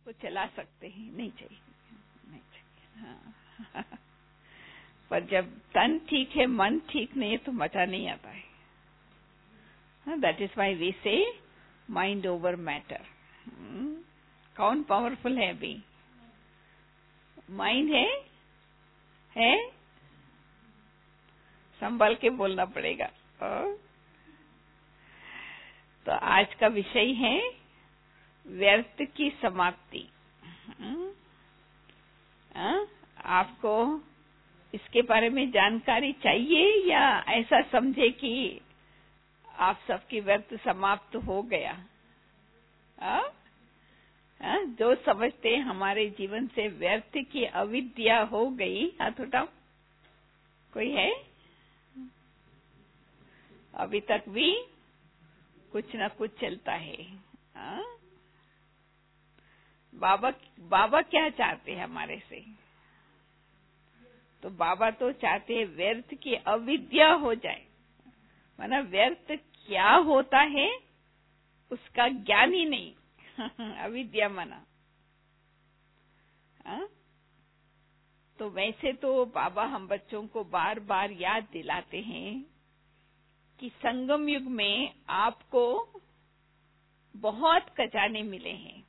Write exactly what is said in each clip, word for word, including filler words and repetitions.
उसको चला सकते हैं, नहीं चाहिए, नहीं चाहिए। हाँ। पर जब तन ठीक है, मन ठीक नहीं है, तो मजा नहीं आता है। That is why we say mind over matter. कौन पावरफुल है अभी? माइंड है है संभल के बोलना पड़ेगा। तो आज का विषय है व्यर्थ की समाप्ति। आपको इसके बारे में जानकारी चाहिए या ऐसा समझे कि आप सबकी व्यर्थ समाप्त हो गया? आ? आ? जो समझते हमारे जीवन से व्यर्थ की अविद्या हो गई, हाथ उठाओ। कोई है? अभी तक भी कुछ न कुछ चलता है। आ? बाबा बाबा क्या चाहते हैं हमारे से? तो बाबा तो चाहते हैं व्यर्थ की अविद्या हो जाए, माना व्यर्थ क्या होता है उसका ज्ञान ही नहीं। अविद्या माना। आ? तो वैसे तो बाबा हम बच्चों को बार बार याद दिलाते हैं कि संगम युग में आपको बहुत खजाने मिले हैं,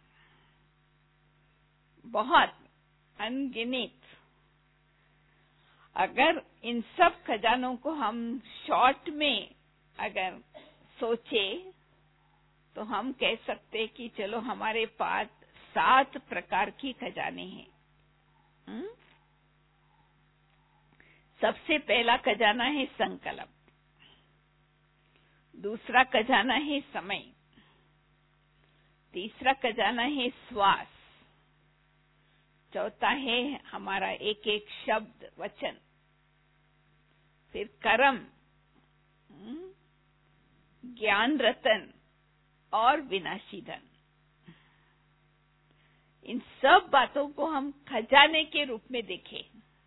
बहुत अनगिनत। अगर इन सब खजानों को हम शॉर्ट में अगर सोचे तो हम कह सकते कि चलो हमारे पास सात प्रकार की खजाने हैं। हुँ? सबसे पहला खजाना है संकल्प, दूसरा खजाना है समय, तीसरा खजाना है श्वास, चौथा है हमारा एक एक शब्द वचन, फिर कर्म, ज्ञान रतन और विनाशी धन। इन सब बातों को हम खजाने के रूप में देखें।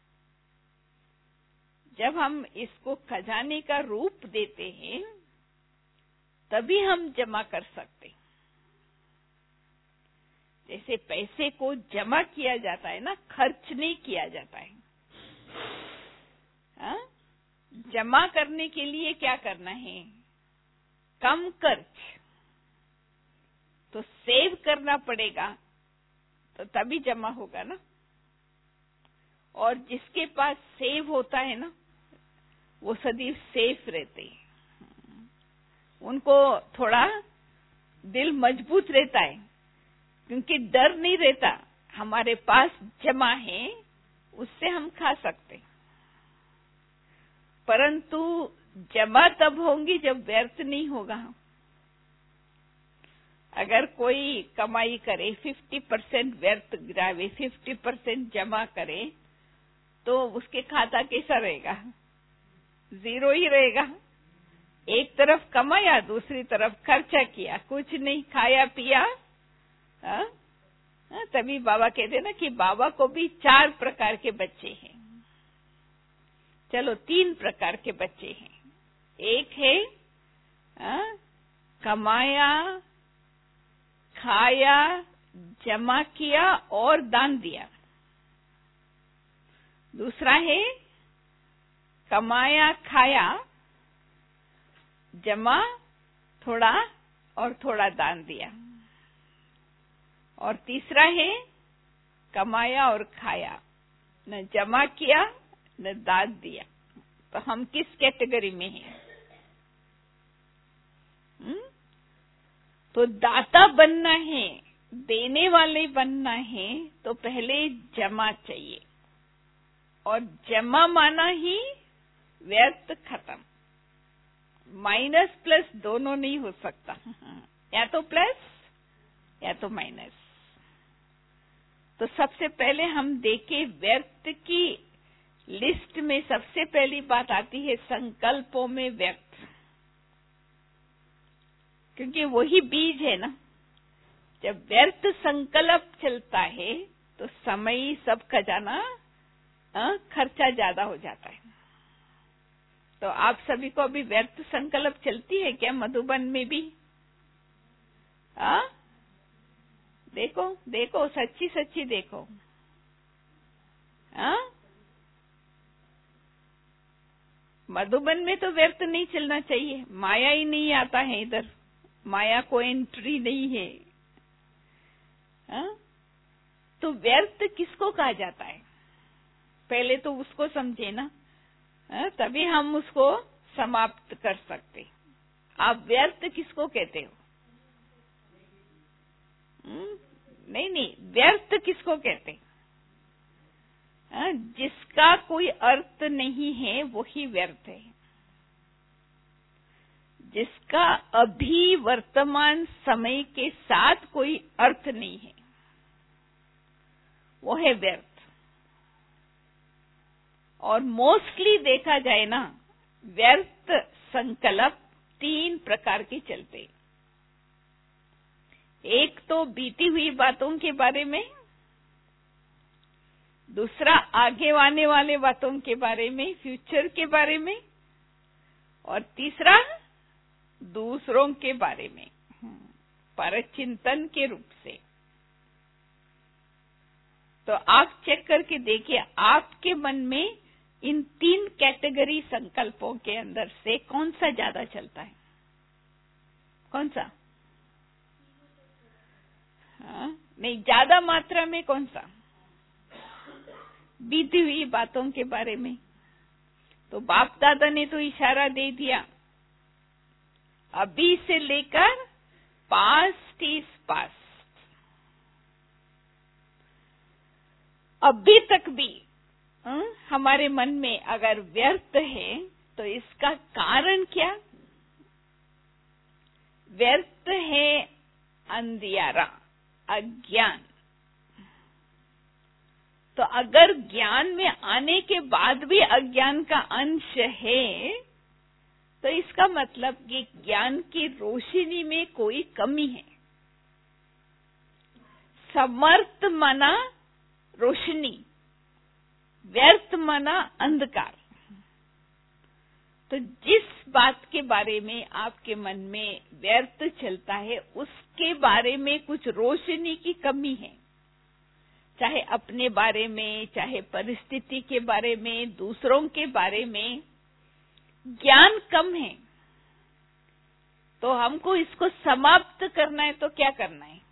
जब हम इसको खजाने का रूप देते हैं तभी हम जमा कर सकते। जैसे पैसे को जमा किया जाता है ना, खर्च नहीं किया जाता है। हा? जमा करने के लिए क्या करना है? कम खर्च। तो सेव करना पड़ेगा तो तभी जमा होगा ना। और जिसके पास सेव होता है ना, वो सदैव सेफ रहते हैं। उनको थोड़ा दिल मजबूत रहता है क्योंकि डर नहीं रहता। हमारे पास जमा है, उससे हम खा सकते। परंतु जमा तब होंगी जब व्यर्थ नहीं होगा। अगर कोई कमाई करे, फिफ्टी परसेंट व्यर्थ गिरावे, फिफ्टी परसेंट जमा करे, तो उसके खाता कैसा रहेगा? जीरो ही रहेगा। एक तरफ कमाया, दूसरी तरफ खर्चा किया, कुछ नहीं खाया पिया। आ? आ? तभी बाबा कहते ना कि बाबा को भी चार प्रकार के बच्चे हैं। चलो तीन प्रकार के बच्चे हैं। एक है आ? कमाया, खाया, जमा किया और दान दिया। दूसरा है कमाया, खाया, जमा थोड़ा और थोड़ा दान दिया। और तीसरा है कमाया और खाया, न जमा किया न दान दिया। तो हम किस कैटेगरी में हैं? हुँ? तो दाता बनना है, देने वाले बनना है, तो पहले जमा चाहिए। और जमा माना ही व्यर्थ खत्म। माइनस प्लस दोनों नहीं हो सकता, या तो प्लस या तो माइनस। तो सबसे पहले हम देखें व्यर्थ की लिस्ट में सबसे पहली बात आती है संकल्पों में व्यर्थ, क्योंकि वही बीज है ना। जब व्यर्थ संकल्प चलता है तो समय सब खजाना खर्चा ज्यादा हो जाता है। तो आप सभी को अभी व्यर्थ संकल्प चलती है क्या? मधुबन में भी आ? देखो देखो, सच्ची सच्ची देखो। हाँ, मधुबन में तो व्यर्थ नहीं चलना चाहिए, माया ही नहीं आता है इधर, माया को एंट्री नहीं है। हाँ? तो व्यर्थ किसको कहा जाता है, पहले तो उसको समझे ना, हाँ? तभी हम उसको समाप्त कर सकते। आप व्यर्थ किसको कहते हो? हुँ? नहीं नहीं, व्यर्थ किसको कहते हैं? हाँ? जिसका कोई अर्थ नहीं है वही व्यर्थ है। जिसका अभी वर्तमान समय के साथ कोई अर्थ नहीं है वो है व्यर्थ। और मोस्टली देखा जाए ना, व्यर्थ संकल्प तीन प्रकार के चलते। एक तो बीती हुई बातों के बारे में, दूसरा आगे आने वाले बातों के बारे में, फ्यूचर के बारे में, और तीसरा दूसरों के बारे में, परचिंतन के रूप से। तो आप चेक करके देखिए आपके मन में इन तीन कैटेगरी संकल्पों के अंदर से कौन सा ज्यादा चलता है? कौन सा? हाँ? नहीं, ज्यादा मात्रा में कौन सा? बीती हुई बातों के बारे में। तो बाप दादा ने तो इशारा दे दिया, अभी से लेकर पास्ट इज पास्ट। अभी तक भी हुँ? हमारे मन में अगर व्यर्थ है तो इसका कारण क्या? व्यर्थ है अंधियारा, अज्ञान। तो अगर ज्ञान में आने के बाद भी अज्ञान का अंश है तो इसका मतलब कि ज्ञान की रोशनी में कोई कमी है। समर्थ माना रोशनी, व्यर्थ माना अंधकार। तो जिस बात के बारे में आपके मन में व्यर्थ चलता है उसके बारे में कुछ रोशनी की कमी है, चाहे अपने बारे में, चाहे परिस्थिति के बारे में, दूसरों के बारे में ज्ञान कम है। तो हमको इसको समाप्त करना है तो क्या करना है?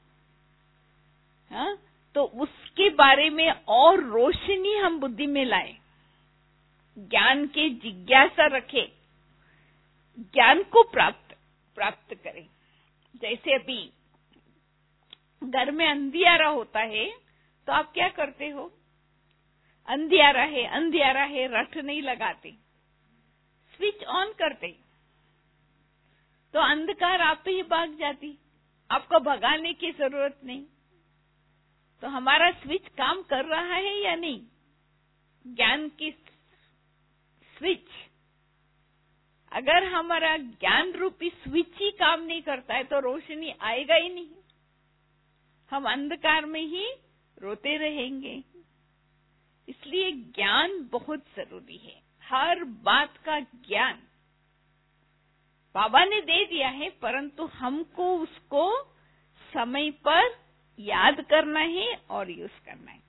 हाँ? तो उसके बारे में और रोशनी हम बुद्धि में लाए, ज्ञान के जिज्ञासा रखे, ज्ञान को प्राप्त प्राप्त करें। जैसे अभी घर में अंधियारा होता है तो आप क्या करते हो? अंधियारा है अंधियारा है रट नहीं लगाते, स्विच ऑन करते, तो अंधकार आप ही भाग जाती, आपको भगाने की जरूरत नहीं। तो हमारा स्विच काम कर रहा है या नहीं? ज्ञान की स्विच, अगर हमारा ज्ञान रूपी स्विच ही काम नहीं करता है तो रोशनी आएगा ही नहीं, हम अंधकार में ही रोते रहेंगे। इसलिए ज्ञान बहुत जरूरी है, हर बात का ज्ञान बाबा ने दे दिया है, परंतु हमको उसको समय पर याद करना है और यूज करना है।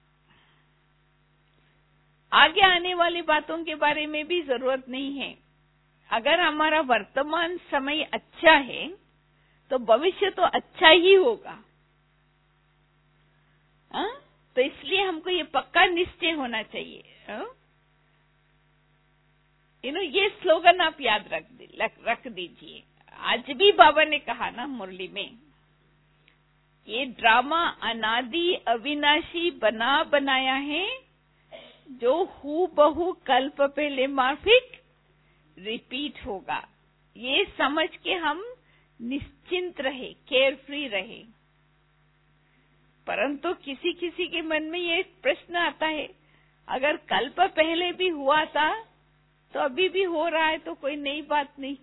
आगे आने वाली बातों के बारे में भी जरूरत नहीं है। अगर हमारा वर्तमान समय अच्छा है तो भविष्य तो अच्छा ही होगा। हा? तो इसलिए हमको ये पक्का निश्चय होना चाहिए। यू नो ये स्लोगन आप याद रख रख दीजिए। आज भी बाबा ने कहा ना मुरली में, ये ड्रामा अनादि अविनाशी बना बनाया है जो हू बहू कल्प पहले माफिक रिपीट होगा। ये समझ के हम निश्चिंत रहे, केयर फ्री रहे। परंतु किसी किसी के मन में ये प्रश्न आता है, अगर कल्प पहले भी हुआ था तो अभी भी हो रहा है तो कोई नई बात नहीं।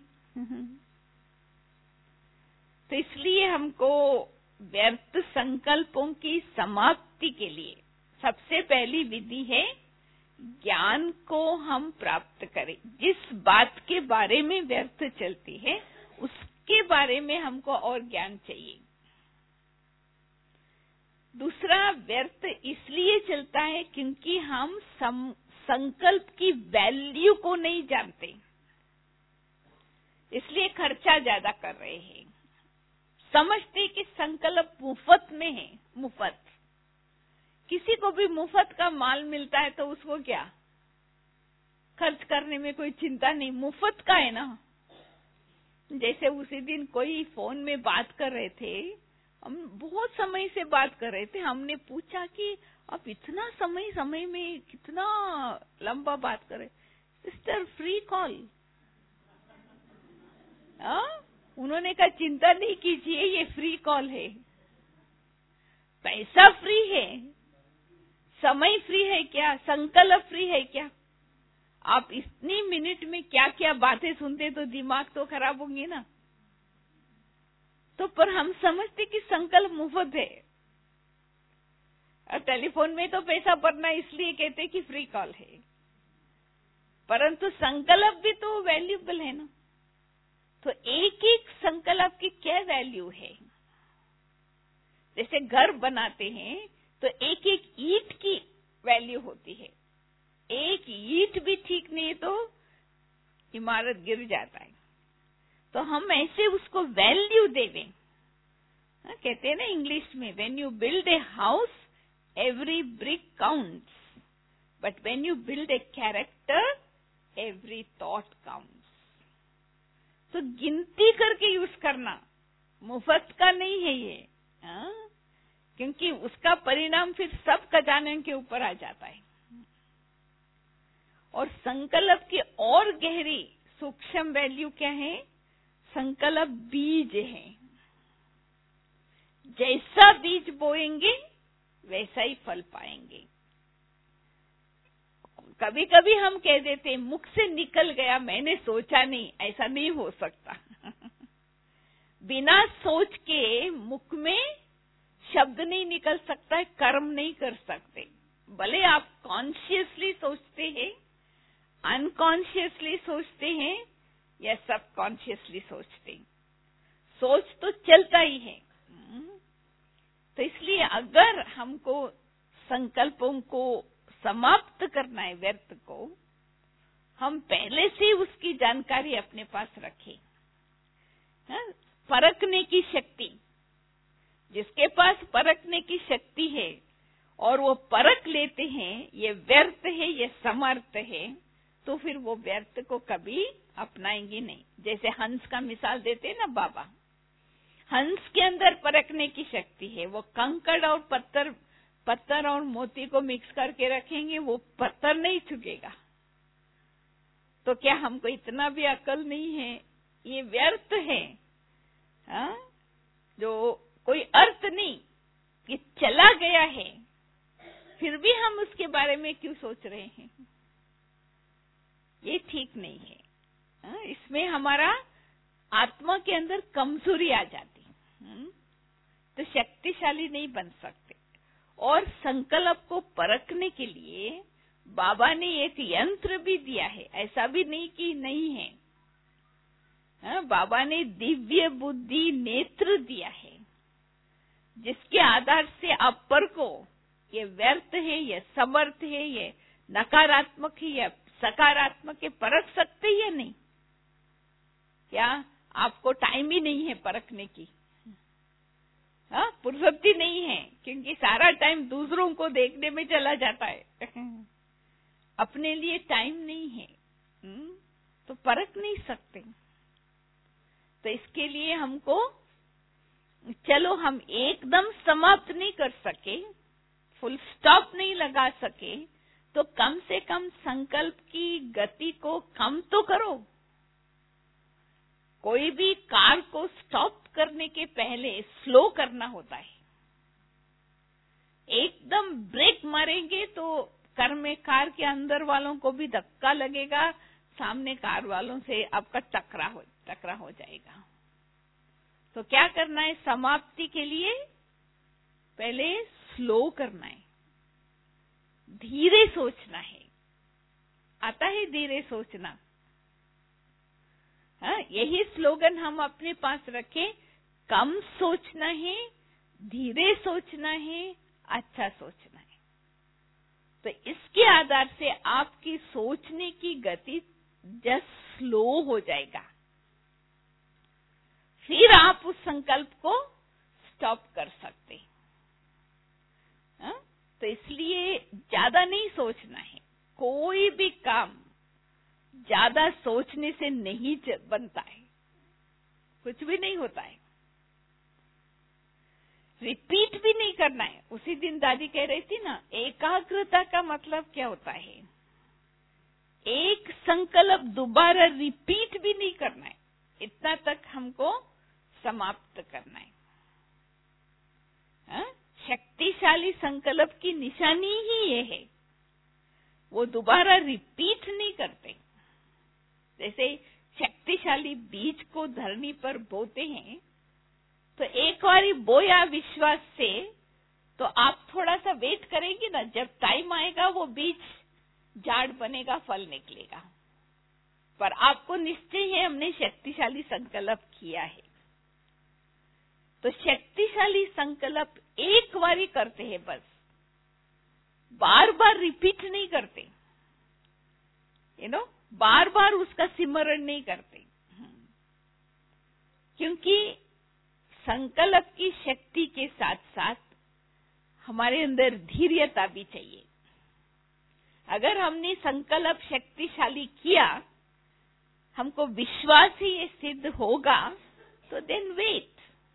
तो इसलिए हमको व्यर्थ संकल्पों की समाप्ति के लिए सबसे पहली विधि है ज्ञान को हम प्राप्त करें। जिस बात के बारे में व्यर्थ चलती है उसके बारे में हमको और ज्ञान चाहिए। दूसरा, व्यर्थ इसलिए चलता है क्योंकि हम सम, संकल्प की वैल्यू को नहीं जानते, इसलिए खर्चा ज्यादा कर रहे हैं। समझते कि संकल्प मुफ्त में है, मुफ्त। किसी को भी मुफ्त का माल मिलता है तो उसको क्या, खर्च करने में कोई चिंता नहीं, मुफ्त का है ना। जैसे उसी दिन कोई फोन में बात कर रहे थे, हम बहुत समय से बात कर रहे थे, हमने पूछा कि आप इतना समय समय में कितना लंबा बात कर रहे, सिस्टर फ्री कॉल। उन्होंने कहा चिंता नहीं कीजिए, ये फ्री कॉल है, पैसा फ्री है, समय फ्री है क्या, संकल्प फ्री है क्या? आप इतनी मिनट में क्या क्या बातें सुनते तो दिमाग तो खराब होंगे ना। तो पर हम समझते कि संकल्प मुफ्त है, और टेलीफोन में तो पैसा भरना इसलिए कहते कि फ्री कॉल है, परंतु संकल्प भी तो वैल्यूएबल है ना। तो एक एक संकल्प की क्या वैल्यू है। जैसे घर बनाते हैं तो एक एक ईंट की वैल्यू होती है, एक ईंट भी ठीक नहीं तो इमारत गिर जाता है। तो हम ऐसे उसको वैल्यू देवें। कहते हैं ना इंग्लिश में, when you build a house every brick counts, but when you build a character every thought counts. तो गिनती करके यूज करना, मुफ्त का नहीं है ये, आ? क्योंकि उसका परिणाम फिर सब खजाने के ऊपर आ जाता है। और संकल्प की और गहरी सूक्ष्म वैल्यू क्या है, संकल्प बीज है। जैसा बीज बोएंगे वैसा ही फल पाएंगे। कभी कभी हम कह देते मुख से निकल गया, मैंने सोचा नहीं, ऐसा नहीं हो सकता। बिना सोच के मुख में शब्द नहीं निकल सकता है, कर्म नहीं कर सकते। भले आप कॉन्शियसली सोचते हैं, अनकॉन्शियसली सोचते हैं या सबकॉन्शियसली सोचते हैं, सोच तो चलता ही है। तो इसलिए अगर हमको संकल्पों को समाप्त करना है, व्यर्थ को, हम पहले से उसकी जानकारी अपने पास रखें। परखने की शक्ति, जिसके पास परखने की शक्ति है और वो परख लेते हैं ये व्यर्थ है, ये समर्थ है, तो फिर वो व्यर्थ को कभी अपनाएंगे नहीं। जैसे हंस का मिसाल देते हैं ना बाबा, हंस के अंदर परखने की शक्ति है, वो कंकड़ और पत्थर पत्थर और मोती को मिक्स करके रखेंगे, वो पत्थर नहीं चुकेगा। तो क्या हमको इतना भी अकल नहीं है, ये व्यर्थ है, हा? जो कोई अर्थ नहीं, ये चला गया है, फिर भी हम उसके बारे में क्यों सोच रहे हैं, ये ठीक नहीं है। हा? इसमें हमारा आत्मा के अंदर कमजोरी आ जाती, तो शक्तिशाली नहीं बन सकते। और संकल्प को परखने के लिए बाबा ने एक यंत्र भी दिया है, ऐसा भी नहीं कि नहीं है। हा? बाबा ने दिव्य बुद्धि नेत्र दिया है, जिसके आधार से आप परखो ये व्यर्थ है, ये समर्थ है, ये नकारात्मक है या सकारात्मक है, परख सकते या नहीं। क्या आपको टाइम ही नहीं है परखने की, हाँ, फुर्सती नहीं है, क्योंकि सारा टाइम दूसरों को देखने में चला जाता है, अपने लिए टाइम नहीं है, तो परख नहीं सकते। तो इसके लिए हमको, चलो हम एकदम समाप्त नहीं कर सके, फुल स्टॉप नहीं लगा सके, तो कम से कम संकल्प की गति को कम तो करो। कोई भी कार को स्टॉप करने के पहले स्लो करना होता है। एकदम ब्रेक मारेंगे तो कार में कार के अंदर वालों को भी धक्का लगेगा, सामने कार वालों से आपका टकरा हो टकरा हो जाएगा। तो क्या करना है, समाप्ति के लिए पहले स्लो करना है, धीरे सोचना है। आता है धीरे सोचना, हाँ, यही स्लोगन हम अपने पास रखें, कम सोचना है, धीरे सोचना है, अच्छा सोचना है। तो इसके आधार से आपकी सोचने की गति जस्ट स्लो हो जाएगा, फिर आप उस संकल्प को स्टॉप कर सकते हैं। हाँ? तो इसलिए ज्यादा नहीं सोचना है। कोई भी काम ज्यादा सोचने से नहीं बनता है, कुछ भी नहीं होता है। रिपीट भी नहीं करना है। उसी दिन दादी कह रही थी ना, एकाग्रता का मतलब क्या होता है? एक संकल्प दोबारा रिपीट भी नहीं करना है, इतना तक हमको समाप्त करना है। हा? शक्तिशाली संकल्प की निशानी ही ये है, वो दोबारा रिपीट नहीं करते। जैसे शक्तिशाली बीज को धरनी पर बोते हैं, तो एक बार बोया विश्वास से, तो आप थोड़ा सा वेट करेंगे ना, जब टाइम आएगा वो बीज झाड़ बनेगा, फल निकलेगा। पर आपको निश्चय है हमने शक्तिशाली संकल्प किया है। तो शक्तिशाली संकल्प एक बार ही करते हैं बस, बार बार रिपीट नहीं करते, यू नो बार बार उसका सिमरण नहीं करते, क्योंकि संकल्प की शक्ति के साथ साथ हमारे अंदर धैर्यता भी चाहिए। अगर हमने संकल्प शक्तिशाली किया, हमको विश्वास ही ये सिद्ध होगा, तो देन वेट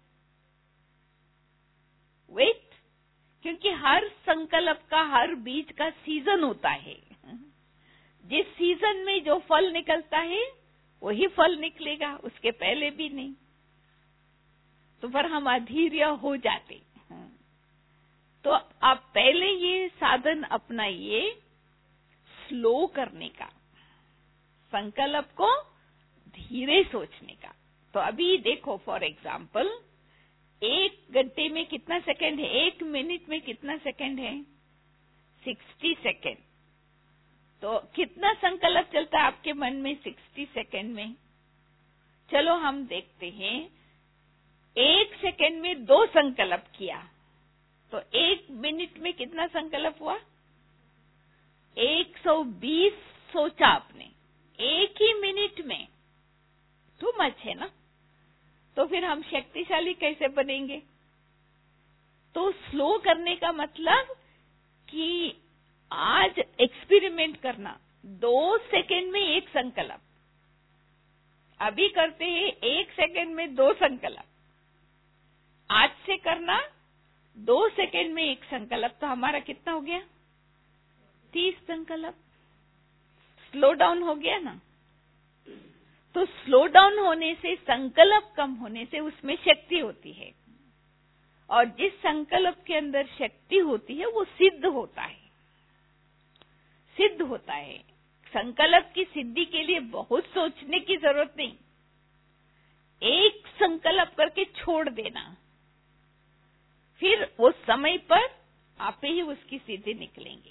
वेट क्योंकि हर संकल्प का, हर बीज का सीजन होता है। जिस सीजन में जो फल निकलता है वही फल निकलेगा, उसके पहले भी नहीं। तो फिर हम अधीर्य हो जाते। तो आप पहले ये साधन अपनाइए स्लो करने का, संकल्प को धीरे सोचने का। तो अभी देखो, फॉर एग्जाम्पल, एक घंटे में कितना सेकंड है? एक मिनट में कितना सेकंड है? Sixty second. तो कितना संकल्प चलता है आपके मन में सिक्सटी सेकंड में? चलो हम देखते हैं। एक सेकंड में दो संकल्प किया, तो एक मिनट में कितना संकल्प हुआ? एक सौ बीस सोचा आपने एक ही मिनट में। टू मच है ना? तो फिर हम शक्तिशाली कैसे बनेंगे? तो स्लो करने का मतलब कि आज एक्सपेरिमेंट करना, दो सेकंड में एक संकल्प। अभी करते हैं एक सेकंड में दो संकल्प, आज से करना दो सेकंड में एक संकल्प। तो हमारा कितना हो गया? तीस संकल्प। स्लो डाउन हो गया ना? तो स्लो डाउन होने से, संकल्प कम होने से उसमें शक्ति होती है, और जिस संकल्प के अंदर शक्ति होती है वो सिद्ध होता है, सिद्ध होता है। संकल्प की सिद्धि के लिए बहुत सोचने की जरूरत नहीं, एक संकल्प करके छोड़ देना, फिर वो समय पर आप ही उसकी सिद्धि निकलेंगे।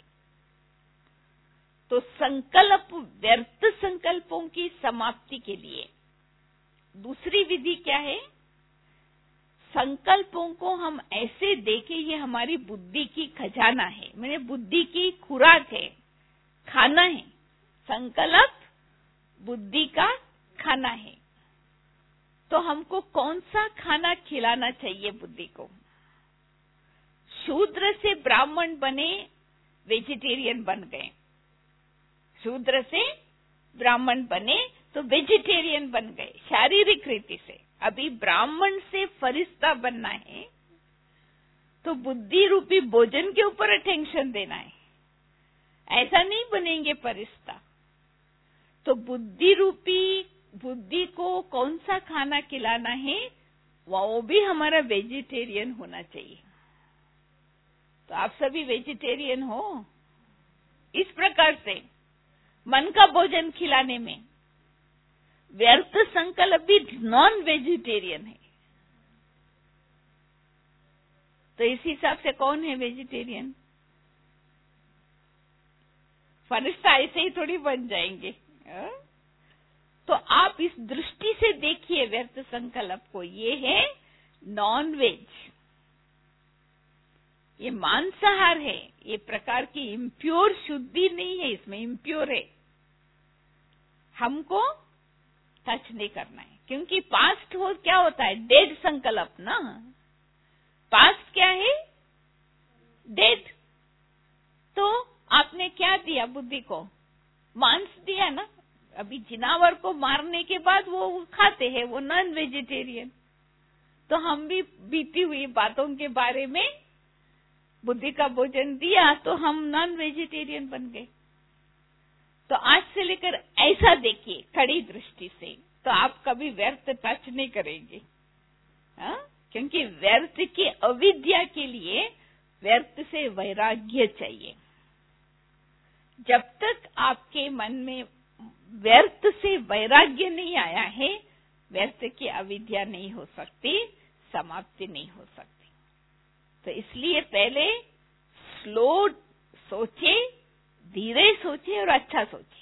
तो संकल्प, व्यर्थ संकल्पों की समाप्ति के लिए दूसरी विधि क्या है? संकल्पों को हम ऐसे देखें, ये हमारी बुद्धि की खजाना है, मैंने बुद्धि की खुराक है, खाना है। संकल्प बुद्धि का खाना है। तो हमको कौन सा खाना खिलाना चाहिए बुद्धि को? शूद्र से ब्राह्मण बने, वेजिटेरियन बन गए। शूद्र से ब्राह्मण बने तो वेजिटेरियन बन गए शारीरिक रीति से। अभी ब्राह्मण से फरिश्ता बनना है, तो बुद्धि रूपी भोजन के ऊपर अटेंशन देना है। ऐसा नहीं बनेंगे फरिश्ता। तो बुद्धि रूपी, बुद्धि को कौन सा खाना खिलाना है, वो भी हमारा वेजिटेरियन होना चाहिए। तो आप सभी वेजिटेरियन हो। इस प्रकार से मन का भोजन खिलाने में व्यर्थ संकल्प भी नॉन वेजिटेरियन है। तो इस हिसाब से कौन है वेजिटेरियन? फरिश्ता ऐसे ही थोड़ी बन जाएंगे। आ? तो आप इस दृष्टि से देखिए व्यर्थ संकल्प को, ये है नॉन वेज। ये मांसाहार है, ये प्रकार की इम्प्योर शुद्धि नहीं है, इसमें इम्प्योर है, हमको टच नहीं करना है। क्योंकि पास्ट हो क्या होता है, डेड संकल्प ना। पास्ट क्या है, डेड। तो आपने क्या दिया बुद्धि को, मांस दिया ना। अभी जिनावर को मारने के बाद वो खाते हैं, वो नॉन वेजिटेरियन। तो हम भी बीती हुई बातों के बारे में बुद्धि का भोजन दिया तो हम नॉन वेजिटेरियन बन गए। तो आज से लेकर ऐसा देखिए कड़ी दृष्टि से, तो आप कभी व्यर्थ टच नहीं करेंगे। हा? क्योंकि व्यर्थ की अविद्या के लिए व्यर्थ से वैराग्य चाहिए। जब तक आपके मन में व्यर्थ से वैराग्य नहीं आया है, व्यर्थ की अविद्या नहीं हो सकती, समाप्ति नहीं हो सकती। तो इसलिए पहले स्लो सोचे, धीरे सोचे और अच्छा सोचे।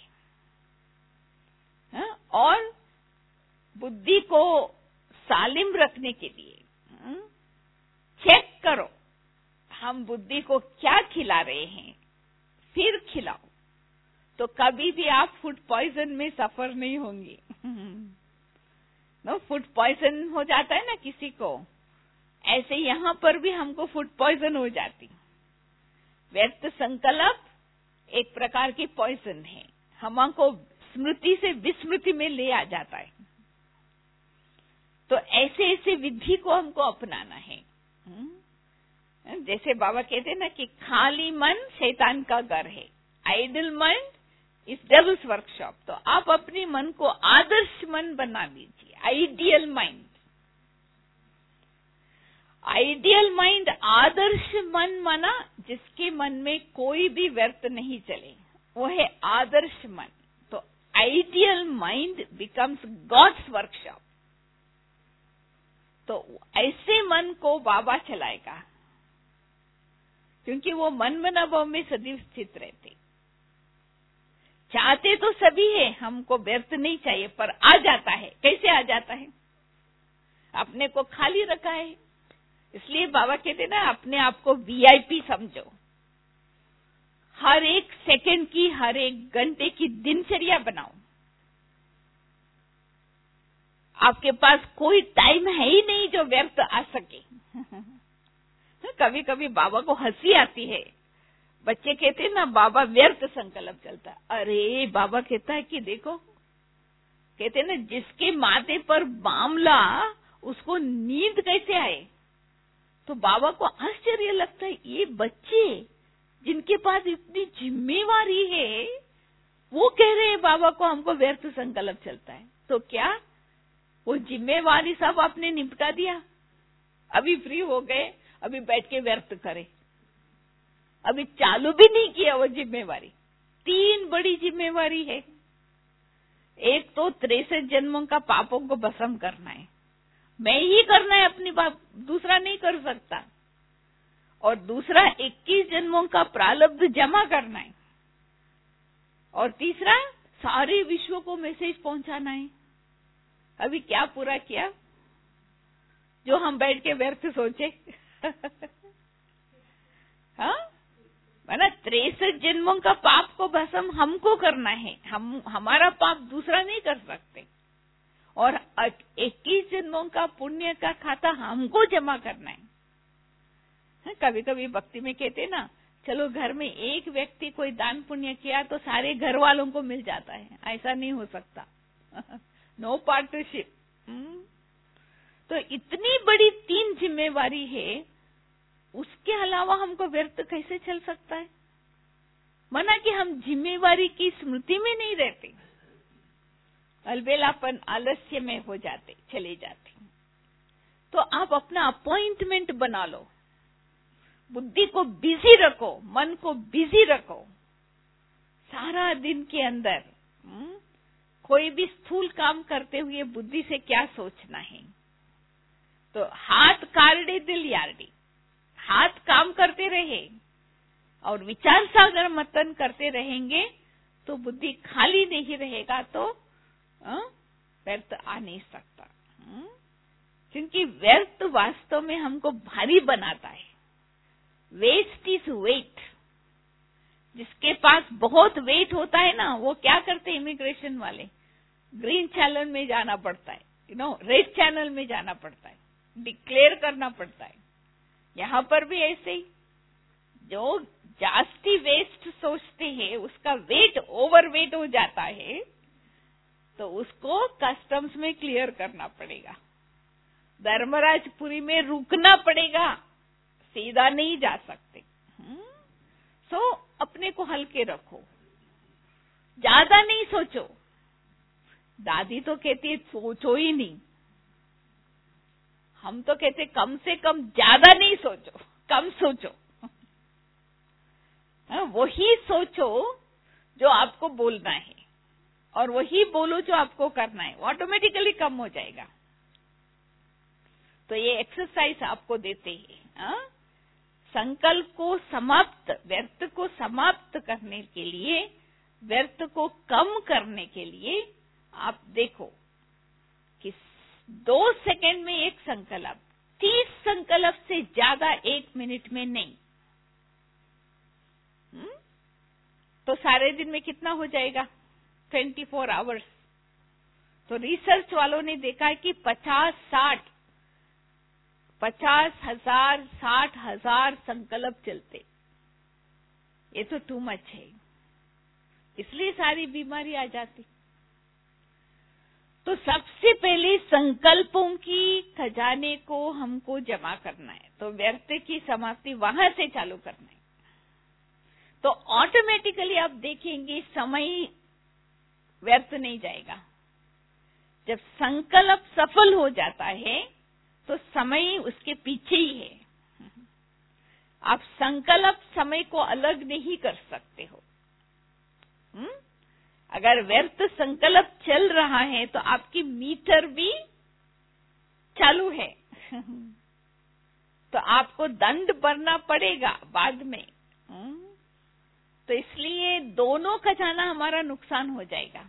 हाँ? और बुद्धि को सालिम रखने के लिए हाँ? चेक करो हम बुद्धि को क्या खिला रहे हैं, फिर खिलाओ, तो कभी भी आप फूड पॉइजन में सफर नहीं होंगे। नो, फूड पॉइजन हो जाता है ना किसी को, ऐसे यहाँ पर भी हमको फूड पॉइजन हो जाती। व्यर्थ संकल्प एक प्रकार की पॉइजन है, हमको स्मृति से विस्मृति में ले आ जाता है। तो ऐसे ऐसे विधि को हमको अपनाना है। जैसे बाबा कहते हैं ना कि खाली मन शैतान का घर है, idle mind is devil's workshop. तो आप अपने मन को आदर्श मन बना लीजिए, आइडियल माइंड। आइडियल माइंड, आदर्श मन माना जिसके मन में कोई भी व्यर्थ नहीं चले, वो है आदर्श मन। तो ideal mind becomes God's workshop. तो ऐसे मन को बाबा चलाएगा, क्योंकि वो मन मन भाव में सदैव स्थित रहते। चाहते तो सभी है, हमको व्यर्थ नहीं चाहिए, पर आ जाता है। कैसे आ जाता है, अपने को खाली रखा है। इसलिए बाबा कहते ना, अपने आप को वीआईपी समझो। हर एक सेकंड की, हर एक घंटे की दिनचर्या बनाओ। आपके पास कोई टाइम है ही नहीं जो व्यर्थ आ सके। कभी कभी बाबा को हंसी आती है, बच्चे कहते हैं ना बाबा व्यर्थ संकल्प चलता है। अरे बाबा कहता है कि देखो, कहते हैं ना जिसके माथे पर मामला उसको नींद कैसे आए। तो बाबा को आश्चर्य लगता है, ये बच्चे जिनके पास इतनी जिम्मेवारी है वो कह रहे हैं बाबा को हमको व्यर्थ संकल्प चलता है। तो क्या वो जिम्मेवारी सब आपने निपटा दिया, अभी फ्री हो गए, अभी बैठ के व्यर्थ करे, अभी चालू भी नहीं किया वो जिम्मेवारी। तीन बड़ी जिम्मेवारी है। एक तो तिरसठ जन्मों का पापों को भस्म करना है, मैं ही करना है अपनी बात, दूसरा नहीं कर सकता। और दूसरा इक्कीस जन्मों का प्रारब्ध जमा करना है। और तीसरा सारे विश्व को मैसेज पहुंचाना है। अभी क्या पूरा किया जो हम बैठ के व्यर्थ सोचे। हाँ, माना तिरसठ जन्मों का पाप को भस्म हमको करना है, हम हमारा पाप दूसरा नहीं कर सकते। और इक्कीस जन्मों का पुण्य का खाता हमको जमा करना है। कभी कभी भक्ति में कहते ना, चलो घर में एक व्यक्ति कोई दान पुण्य किया तो सारे घर वालों को मिल जाता है। ऐसा नहीं हो सकता। No partnership. तो इतनी बड़ी तीन जिम्मेवारी है, उसके अलावा हमको व्यर्थ कैसे चल सकता है। माना कि हम जिम्मेवारी की स्मृति में नहीं रहते, अलबेलापन आलस्य में हो जाते, चले जाते। तो आप अपना अपॉइंटमेंट बना लो, बुद्धि को बिजी रखो, मन को बिजी रखो। सारा दिन के अंदर हुँ? कोई भी स्थूल काम करते हुए बुद्धि से क्या सोचना है। तो हाथ कारडे दिल यारडी, हाथ काम करते रहे और विचार सागर मतन करते रहेंगे तो बुद्धि खाली नहीं रहेगा, तो व्यर्थ आ नहीं सकता। क्योंकि व्यर्थ वास्तव में हमको भारी बनाता है। Waste is weight. जिसके पास बहुत वेट होता है ना, वो क्या करते हैं इमिग्रेशन वाले, ग्रीन चैनल में जाना पड़ता है, यू नो रेड चैनल में जाना पड़ता है, डिक्लेयर करना पड़ता है। यहाँ पर भी ऐसे ही, जो जास्ती वेस्ट सोचते हैं उसका वेट ओवर वेट हो जाता है, तो उसको कस्टम्स में क्लियर करना पड़ेगा, धर्मराजपुरी में रुकना पड़ेगा, सीधा नहीं जा सकते। सो so, अपने को हल्के रखो, ज्यादा नहीं सोचो। दादी तो कहती है सोचो ही नहीं, हम तो कहते कम से कम ज्यादा नहीं सोचो, कम सोचो। वही सोचो जो आपको बोलना है और वही बोलो जो आपको करना है, ऑटोमेटिकली कम हो जाएगा। तो ये एक्सरसाइज आपको देते हैं। संकल्प को समाप्त, व्यर्थ को समाप्त करने के लिए, व्यर्थ को कम करने के लिए आप देखो कि दो सेकेंड में एक संकल्प, तीस संकल्प से ज्यादा एक मिनट में नहीं। हुँ? तो सारे दिन में कितना हो जाएगा? Twenty four hours. तो रिसर्च वालों ने देखा कि पचास साठ पचास हजार साठ हजार संकल्प चलते। ये तो टू मच है, इसलिए सारी बीमारी आ जाती। तो सबसे पहले संकल्पों की खजाने को हमको जमा करना है, तो व्यर्थ की समाप्ति वहां से चालू करना है। तो ऑटोमेटिकली आप देखेंगे समय व्यर्थ नहीं जाएगा। जब संकल्प सफल हो जाता है तो समय उसके पीछे ही है। आप संकल्प समय को अलग नहीं कर सकते हो। हुँ? अगर व्यर्थ संकल्प चल रहा है तो आपकी मीटर भी चालू है। तो आपको दंड भरना पड़ेगा बाद में। हुँ? तो इसलिए दोनों खजाना हमारा नुकसान हो जाएगा।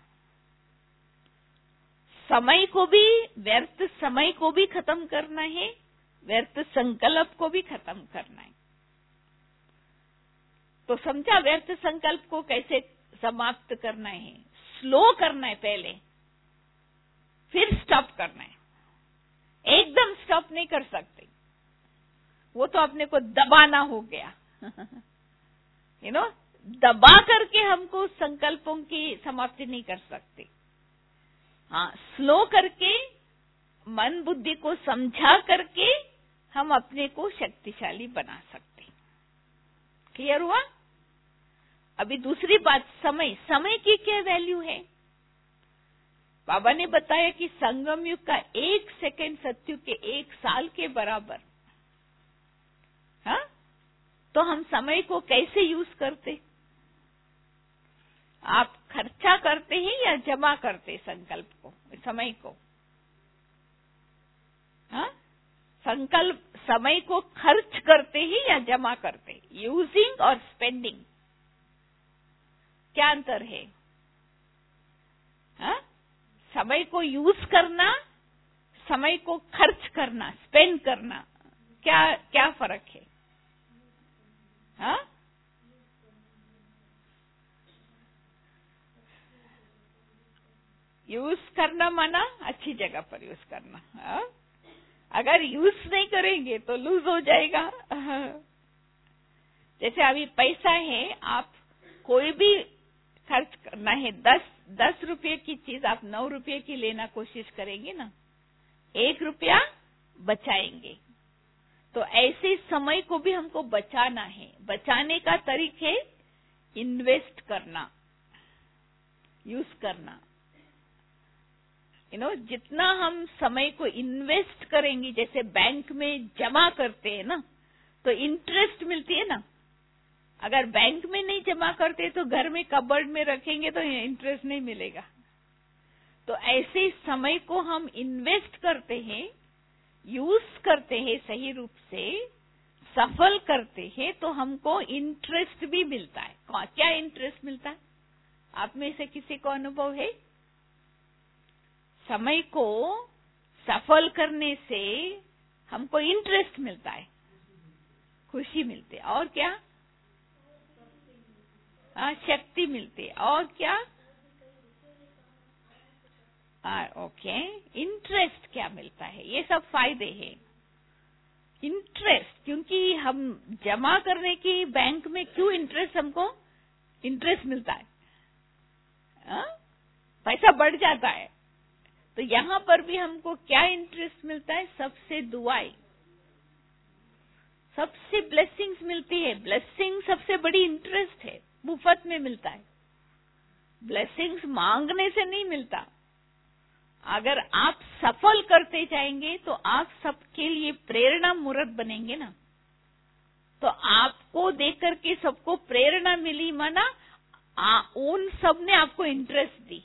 समय को भी, व्यर्थ समय को भी खत्म करना है, व्यर्थ संकल्प को भी खत्म करना है। तो समझा व्यर्थ संकल्प को कैसे समाप्त करना है? स्लो करना है पहले, फिर स्टॉप करना है। एकदम स्टॉप नहीं कर सकते, वो तो अपने को दबाना हो गया। यू नो दबा करके हमको संकल्पों की समाप्ति नहीं कर सकते। हाँ, स्लो करके, मन बुद्धि को समझा करके हम अपने को शक्तिशाली बना सकते। क्लियर हुआ? अभी दूसरी बात, समय। समय की क्या वैल्यू है? बाबा ने बताया कि संगम युग का एक सेकेंड सत्युग के एक साल के बराबर। हाँ, तो हम समय को कैसे यूज करते? आप खर्चा करते हैं या जमा करते संकल्प को, समय को? हाँ, संकल्प समय को खर्च करते हैं या जमा करते? यूजिंग और स्पेंडिंग, क्या अंतर है? हाँ, समय को यूज करना, समय को खर्च करना, स्पेंड करना, क्या क्या फर्क है? हाँ, यूज करना माना अच्छी जगह पर यूज करना। हा? अगर यूज नहीं करेंगे तो लूज हो जाएगा। जैसे अभी पैसा है, आप कोई भी खर्च करना है, दस दस रुपये की चीज आप नौ रुपये की लेना कोशिश करेंगे ना, एक रुपया बचाएंगे। तो ऐसे समय को भी हमको बचाना है। बचाने का तरीका है इन्वेस्ट करना, यूज करना। यू नो जितना हम समय को इन्वेस्ट करेंगे, जैसे बैंक में जमा करते हैं ना, तो इंटरेस्ट मिलती है ना। अगर बैंक में नहीं जमा करते तो घर में कबर्ड में रखेंगे तो इंटरेस्ट नहीं मिलेगा। तो ऐसे समय को हम इन्वेस्ट करते हैं, यूज करते हैं, सही रूप से सफल करते हैं, तो हमको इंटरेस्ट भी मिलता है। क्या इंटरेस्ट मिलता है? आप में से किसी को अनुभव है? समय को सफल करने से हमको इंटरेस्ट मिलता है, खुशी मिलती है। और क्या? हाँ, शक्ति मिलती है। और क्या? आ, ओके, इंटरेस्ट क्या मिलता है? ये सब फायदे हैं। इंटरेस्ट, क्योंकि हम जमा करने की बैंक में क्यों इंटरेस्ट, हमको इंटरेस्ट मिलता है, आ? पैसा बढ़ जाता है। तो यहाँ पर भी हमको क्या इंटरेस्ट मिलता है? सबसे दुआएं, सबसे ब्लेसिंग्स मिलती है। ब्लेसिंग सबसे बड़ी इंटरेस्ट है, मुफ्त में मिलता है। ब्लेसिंग्स मांगने से नहीं मिलता। अगर आप सफल करते जाएंगे तो आप सबके लिए प्रेरणा मूर्त बनेंगे ना। तो आपको देख करके सबको प्रेरणा मिली, माना आ, उन सब ने आपको इंटरेस्ट दी।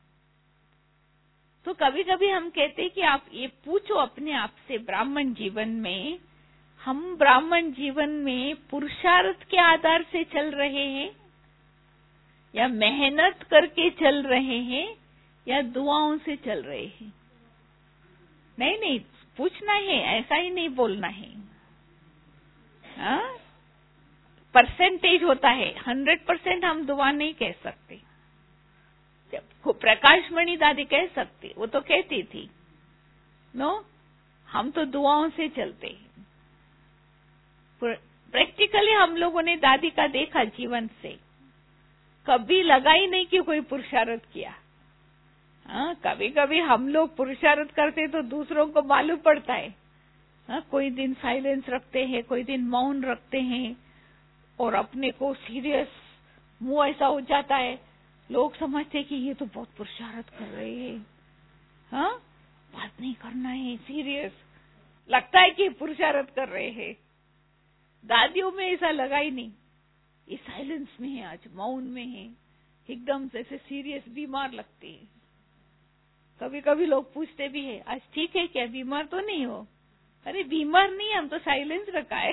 तो कभी कभी हम कहते हैं कि आप ये पूछो अपने आप से, ब्राह्मण जीवन में, हम ब्राह्मण जीवन में पुरुषार्थ के आधार से चल रहे हैं या मेहनत करके चल रहे हैं या दुआओं से चल रहे हैं? नहीं नहीं, पूछना है, ऐसा ही नहीं बोलना है। हाँ, परसेंटेज होता है, हंड्रेड परसेंट हम दुआ नहीं कह सकते। प्रकाशमणि दादी कह सकती, वो तो कहती थी नो, हम तो दुआओं से चलते हैं। प्रैक्टिकली हम लोगों ने दादी का देखा जीवन से, कभी लगा ही नहीं कि कोई पुरुषार्थ किया। हाँ, कभी कभी हम लोग पुरुषार्थ करते तो दूसरों को मालूम पड़ता है। हाँ, कोई दिन साइलेंस रखते हैं, कोई दिन मौन रखते हैं, और अपने को सीरियस मुंह ऐसा हो जाता है, लोग समझते कि ये तो बहुत पुरुषार्थ कर रहे हैं। हाँ, बात नहीं करना है, सीरियस लगता है कि पुरुषार्थ कर रहे हैं। दादियों में ऐसा लगा ही नहीं, ये साइलेंस में है, आज मौन में है, एकदम जैसे सीरियस बीमार लगते हैं। कभी कभी लोग पूछते भी है, आज ठीक है क्या, बीमार तो नहीं हो? अरे बीमार नहीं, हम तो साइलेंस रखा है।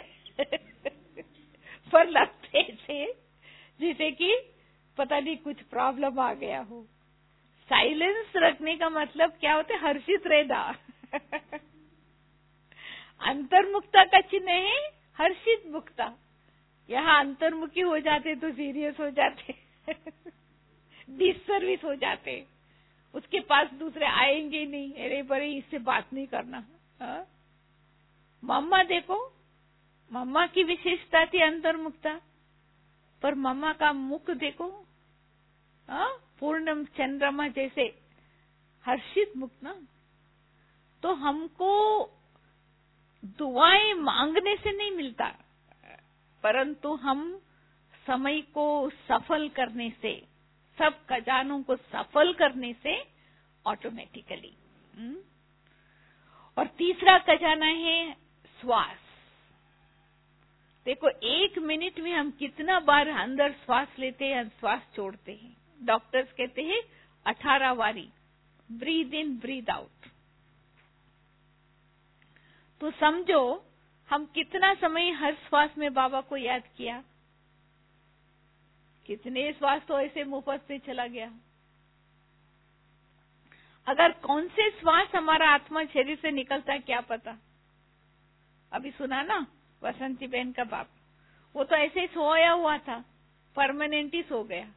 पर लगते थे जैसे कि पता नहीं कुछ प्रॉब्लम आ गया हो। साइलेंस रखने का मतलब क्या होता है? हर्षित रहना। अंतर्मुखता का चिन्ह है हर्षित मुक्ता। यहाँ अंतर्मुखी हो जाते तो सीरियस हो जाते, डिसर्विस हो जाते, उसके पास दूसरे आएंगे नहीं, अरे बड़े इससे बात नहीं करना। हा? मम्मा देखो, मम्मा की विशेषता थी अंतर्मुखता, पर मम्मा का मुख देखो, हा? पूर्णम चंद्रमा जैसे हर्षित मुख ना। तो हमको दुआएं मांगने से नहीं मिलता, परंतु हम समय को सफल करने से, सब खजानों को सफल करने से ऑटोमेटिकली। और तीसरा खजाना है श्वास। देखो, एक मिनट में हम कितना बार अंदर श्वास लेते हैं, श्वास छोड़ते हैं। डॉक्टर्स कहते हैं अठारह बारी, ब्रीद इन ब्रीद आउट। तो समझो हम कितना समय हर श्वास में बाबा को याद किया, कितने श्वास तो ऐसे मुफ्त से चला गया। अगर कौन से श्वास हमारा आत्मा शरीर से निकलता है क्या पता। अभी सुना ना वसंती बहन का बाप, वो तो ऐसे सोया हुआ था, परमानेंट ही सो गया।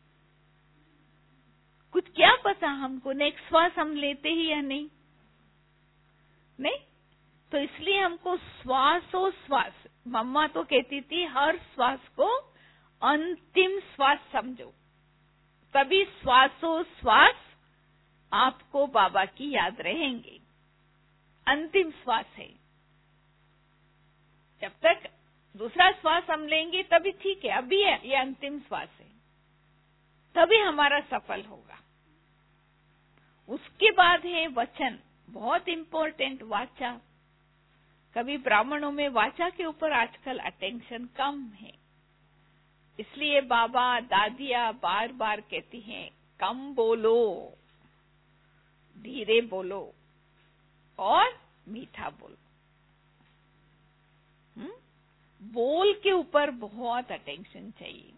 कुछ क्या पता हमको नेक्स्ट श्वास हम लेते ही या नहीं, नहीं। तो इसलिए हमको श्वासो श्वास, मम्मा तो कहती थी हर श्वास को अंतिम श्वास समझो, तभी श्वासो श्वास आपको बाबा की याद रहेंगे। अंतिम श्वास है, जब तक दूसरा श्वास हम लेंगे तभी ठीक है, अभी है ये अंतिम श्वास है, तभी हमारा सफल होगा। उसके बाद है वचन, बहुत इंपॉर्टेंट, वाचा। कभी ब्राह्मणों में वाचा के ऊपर आजकल अटेंशन कम है, इसलिए बाबा दादिया बार बार कहती हैं कम बोलो, धीरे बोलो और मीठा बोलो। हुँ? बोल के ऊपर बहुत अटेंशन चाहिए,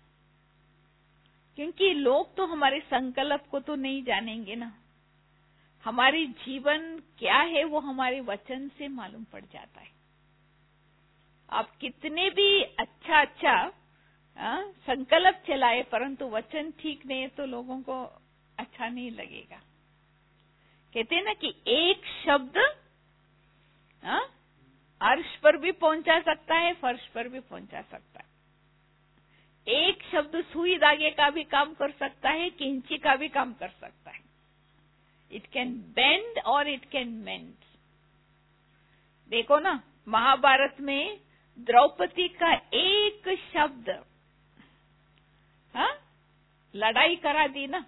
क्योंकि लोग तो हमारे संकल्प को तो नहीं जानेंगे ना, हमारी जीवन क्या है वो हमारे वचन से मालूम पड़ जाता है। आप कितने भी अच्छा अच्छा आ, संकल्प चलाए, परंतु वचन ठीक नहीं है तो लोगों को अच्छा नहीं लगेगा। कहते हैं ना कि एक शब्द आ, अर्श पर भी पहुंचा सकता है, फर्श पर भी पहुंचा सकता है। एक शब्द सुई धागे का भी काम कर सकता है, किंची का भी काम कर सकता है। इट कैन बेंड और इट कैन मेंड। देखो ना, महाभारत में द्रौपदी का एक शब्द हाँ लड़ाई करा दी ना।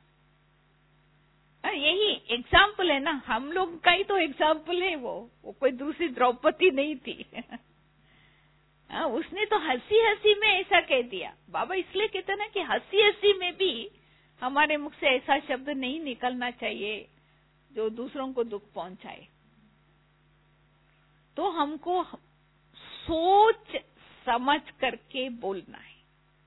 हाँ, यही एग्जाम्पल है ना, हम लोग का ही तो एग्जाम्पल है वो वो कोई दूसरी द्रौपदी नहीं थी। हाँ, उसने तो हंसी हंसी में ऐसा कह दिया। बाबा इसलिए कहते ना कि हंसी हंसी में भी हमारे मुख से ऐसा शब्द नहीं निकलना चाहिए जो दूसरों को दुख पहुंचाए। तो हमको सोच समझ करके बोलना है।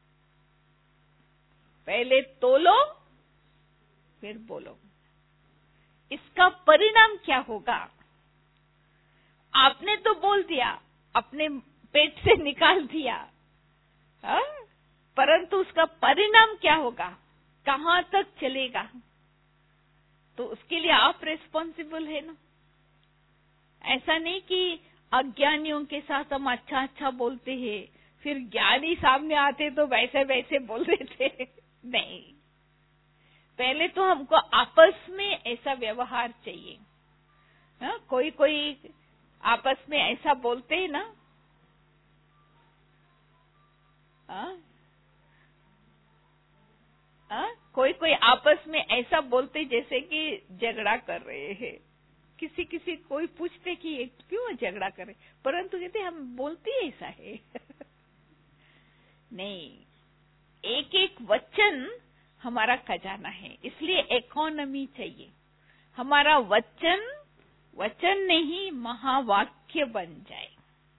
पहले तोलो फिर बोलो। इसका परिणाम क्या होगा? आपने तो बोल दिया, अपने पेट से निकाल दिया, हा? परंतु उसका परिणाम क्या होगा, कहां तक चलेगा, तो उसके लिए आप रिस्पॉन्सिबल है ना। ऐसा नहीं कि अज्ञानियों के साथ हम अच्छा अच्छा बोलते हैं, फिर ज्ञानी सामने आते तो वैसे वैसे बोल देते। नहीं, पहले तो हमको आपस में ऐसा व्यवहार चाहिए। हा? कोई कोई आपस में ऐसा बोलते हैं ना, हा? हा? कोई कोई आपस में ऐसा बोलते जैसे कि झगड़ा कर रहे हैं। किसी किसी कोई पूछते कि ये क्यों झगड़ा करे, परंतु कहते हम बोलते ऐसा है। नहीं, एक एक वचन हमारा खजाना है, इसलिए इकोनॉमी चाहिए। हमारा वचन वचन नहीं महावाक्य बन जाए।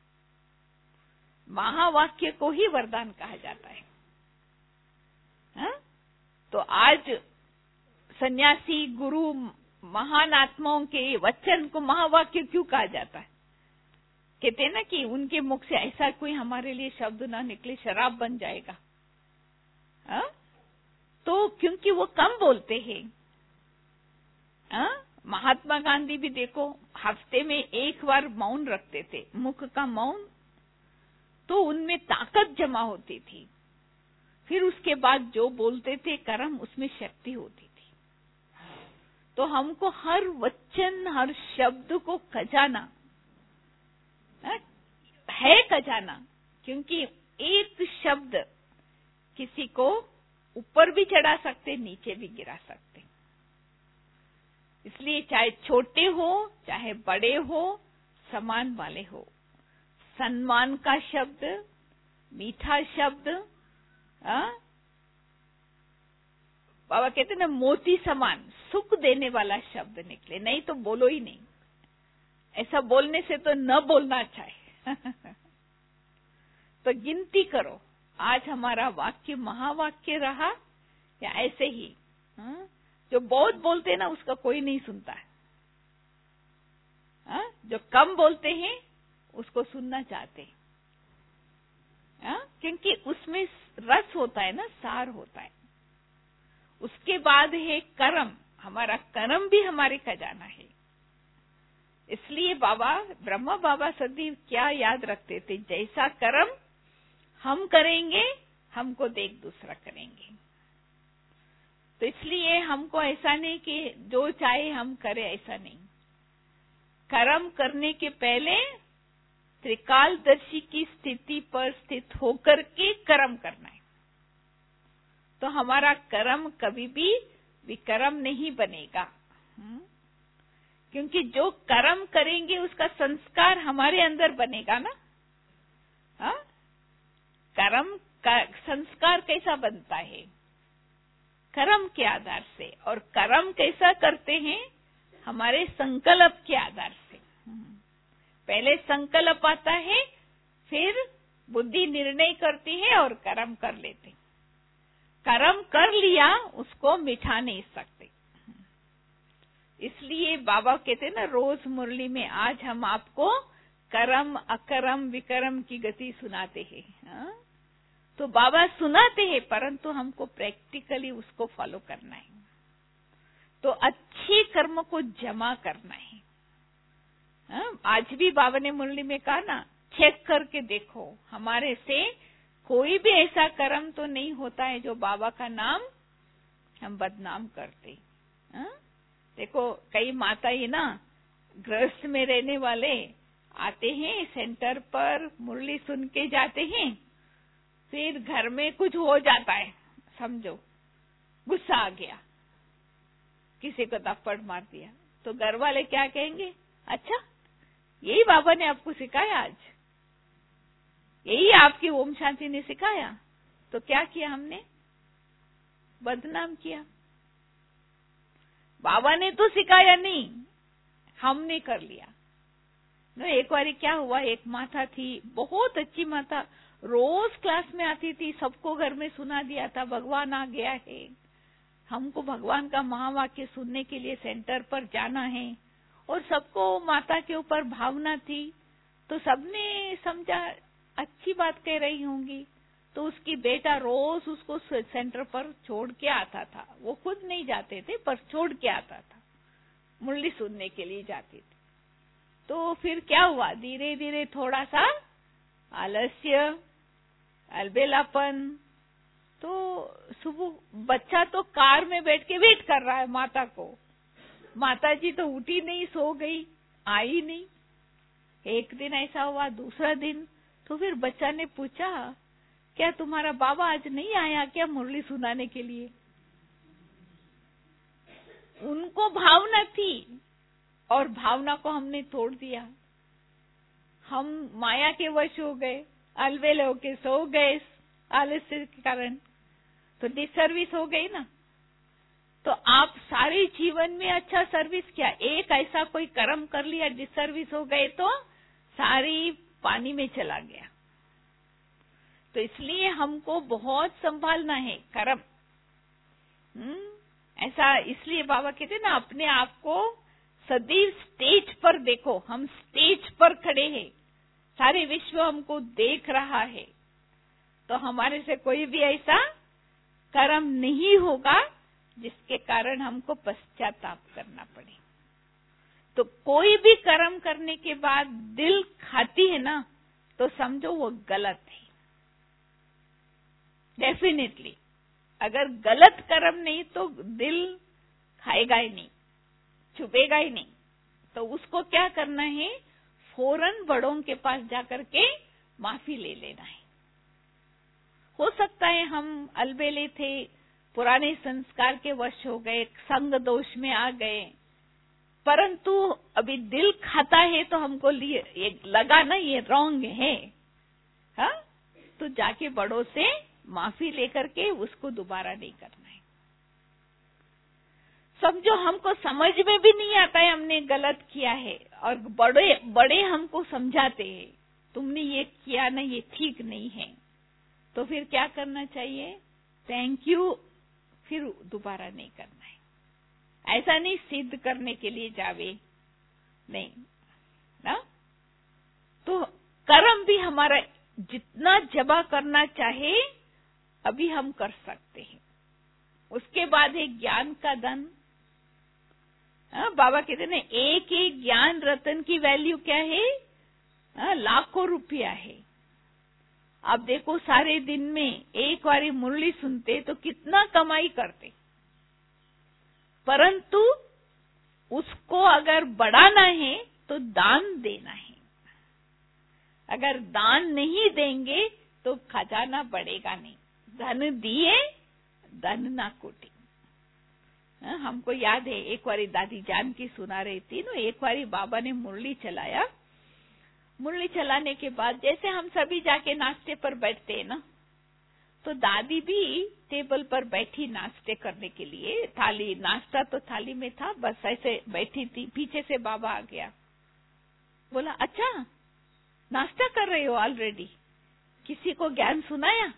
महावाक्य को ही वरदान कहा जाता है। हा? तो आज सन्यासी गुरु महान आत्माओं के वचन को महावाक्य क्यों कहा जाता है? कहते हैं ना कि उनके मुख से ऐसा कोई हमारे लिए शब्द ना निकले, शराब बन जाएगा। हा? तो क्योंकि वो कम बोलते हैं। हा? महात्मा गांधी भी देखो, हफ्ते में एक बार मौन रखते थे, मुख का मौन, तो उनमें ताकत जमा होती थी। फिर उसके बाद जो बोलते थे कर्म, उसमें शक्ति होती थी। तो हमको हर वचन हर शब्द को खजाना है, खजाना, क्योंकि एक शब्द किसी को ऊपर भी चढ़ा सकते, नीचे भी गिरा सकते। इसलिए चाहे छोटे हो चाहे बड़े हो, समान वाले हो। सम्मान का शब्द, मीठा शब्द, आ? बाबा कहते ना मोती समान सुख देने वाला शब्द निकले, नहीं तो बोलो ही नहीं। ऐसा बोलने से तो न बोलना अच्छा है। तो गिनती करो, आज हमारा वाक्य महावाक्य रहा या ऐसे ही। हा? जो बहुत बोलते हैं ना उसका कोई नहीं सुनता है। हा? जो कम बोलते हैं उसको सुनना चाहते हैं, क्योंकि उसमें रस होता है ना, सार होता है। उसके बाद है कर्म। हमारा कर्म भी हमारे खजाना है। इसलिए बाबा ब्रह्मा बाबा सदैव क्या याद रखते थे, जैसा कर्म हम करेंगे हमको देख दूसरा करेंगे। तो इसलिए हमको ऐसा नहीं कि जो चाहे हम करें, ऐसा नहीं। कर्म करने के पहले त्रिकालदर्शी की स्थिति पर स्थित होकर के कर्म करना है, तो हमारा कर्म कभी भी विकर्म नहीं बनेगा। क्योंकि जो कर्म करेंगे उसका संस्कार हमारे अंदर बनेगा ना। हा? कर्म का संस्कार कैसा बनता है? कर्म के आधार से। और कर्म कैसा करते हैं? हमारे संकल्प के आधार से। पहले संकल्प आता है, फिर बुद्धि निर्णय करती है और कर्म कर लेते। कर्म कर लिया उसको मिटा नहीं सकते। इसलिए बाबा कहते हैं ना रोज मुरली में, आज हम आपको करम अकरम विकरम की गति सुनाते हैं। हाँ? तो बाबा सुनाते हैं, परंतु हमको प्रैक्टिकली उसको फॉलो करना है। तो अच्छे कर्म को जमा करना है। हाँ? आज भी बाबा ने मुरली में कहा ना, चेक करके देखो हमारे से कोई भी ऐसा कर्म तो नहीं होता है जो बाबा का नाम हम बदनाम करते। हाँ? देखो कई माताएं ना गृहस्थ में रहने वाले आते हैं सेंटर पर, मुरली सुन के जाते हैं, फिर घर में कुछ हो जाता है, समझो गुस्सा आ गया, किसी को थप्पड़ मार दिया, तो घर वाले क्या कहेंगे, अच्छा यही बाबा ने आपको सिखाया, आज यही आपकी ओम शांति ने सिखाया। तो क्या किया हमने, बदनाम किया। बाबा ने तो सिखाया नहीं, हमने कर लिया। no, एक बार क्या हुआ, एक माता थी, बहुत अच्छी माता, रोज क्लास में आती थी, सबको घर में सुना दिया था भगवान आ गया है, हमको भगवान का महावाक्य सुनने के लिए सेंटर पर जाना है, और सबको माता के ऊपर भावना थी। तो सबने समझा अच्छी बात कह रही होंगी, तो उसकी बेटा रोज उसको सेंटर पर छोड़ के आता था। वो खुद नहीं जाते थे, पर छोड़ के आता था, मुरली सुनने के लिए जाती थी। तो फिर क्या हुआ, धीरे धीरे थोड़ा सा आलस्य, अलबेलापन। तो सुबह बच्चा तो कार में बैठ के वेट कर रहा है माता को, माता जी तो उठी नहीं, सो गई, आई नहीं। एक दिन ऐसा हुआ, दूसरा दिन, तो फिर बच्चा ने पूछा, क्या तुम्हारा बाबा आज नहीं आया क्या मुरली सुनाने के लिए? उनको भावना थी और भावना को हमने तोड़ दिया। हम माया के वश हो गए, अलबेले होके सो गए आलस्य के कारण, तो डिसर्विस हो गई ना। तो आप सारे जीवन में अच्छा सर्विस किया, एक ऐसा कोई कर्म कर लिया डिसर्विस हो गए तो सारी पानी में चला गया। तो इसलिए हमको बहुत संभालना है कर्म। हम्म, ऐसा इसलिए बाबा कहते ना, अपने आप को सदैव स्टेज पर देखो, हम स्टेज पर खड़े हैं, सारे विश्व हमको देख रहा है, तो हमारे से कोई भी ऐसा कर्म नहीं होगा जिसके कारण हमको पश्चाताप करना पड़े। तो कोई भी कर्म करने के बाद दिल खाती है ना, तो समझो वो गलत है। डेफिनेटली अगर गलत कर्म नहीं तो दिल खाएगा ही नहीं, छुपेगा ही नहीं। तो उसको क्या करना है, फौरन बड़ों के पास जाकर के माफी ले लेना है। हो सकता है हम अलबेले थे, पुराने संस्कार के वश हो गए, संग दोष में आ गए, परंतु अभी दिल खाता है तो हमको लिए ये लगा ना ये रॉन्ग है, हाँ? तो जाके बड़ों से माफी लेकर के उसको दोबारा नहीं करना है। समझो हमको समझ में भी नहीं आता है हमने गलत किया है, और बड़े बड़े हमको समझाते हैं तुमने ये किया ना, ये ठीक नहीं है, तो फिर क्या करना चाहिए, थैंक यू, फिर दोबारा नहीं करना है। ऐसा नहीं सिद्ध करने के लिए जावे, नहीं ना। तो कर्म भी हमारा जितना जमा करना चाहे अभी हम कर सकते हैं। उसके बाद है ज्ञान का धन। हाँ, बाबा कहते ना, एक एक ज्ञान रतन की वैल्यू क्या है, हाँ, लाखों रुपया है। आप देखो सारे दिन में एक बारी मुरली सुनते तो कितना कमाई करते, परंतु उसको अगर बढ़ाना है तो दान देना है। अगर दान नहीं देंगे तो खजाना बढ़ेगा नहीं। धन दिए धन ना कोटी। हमको याद है एक बारी दादी जान की सुना रही थी ना, एक बारी बाबा ने मुरली चलाया, मुरली चलाने के बाद जैसे हम सभी जाके नाश्ते पर बैठते हैं ना, तो दादी भी टेबल पर बैठी नाश्ते करने के लिए, थाली नाश्ता तो थाली में था, बस ऐसे बैठी थी। पीछे से बाबा आ गया, बोला अच्छा नाश्ता कर रहे हो ऑलरेडी, किसी को ज्ञान सुनाया?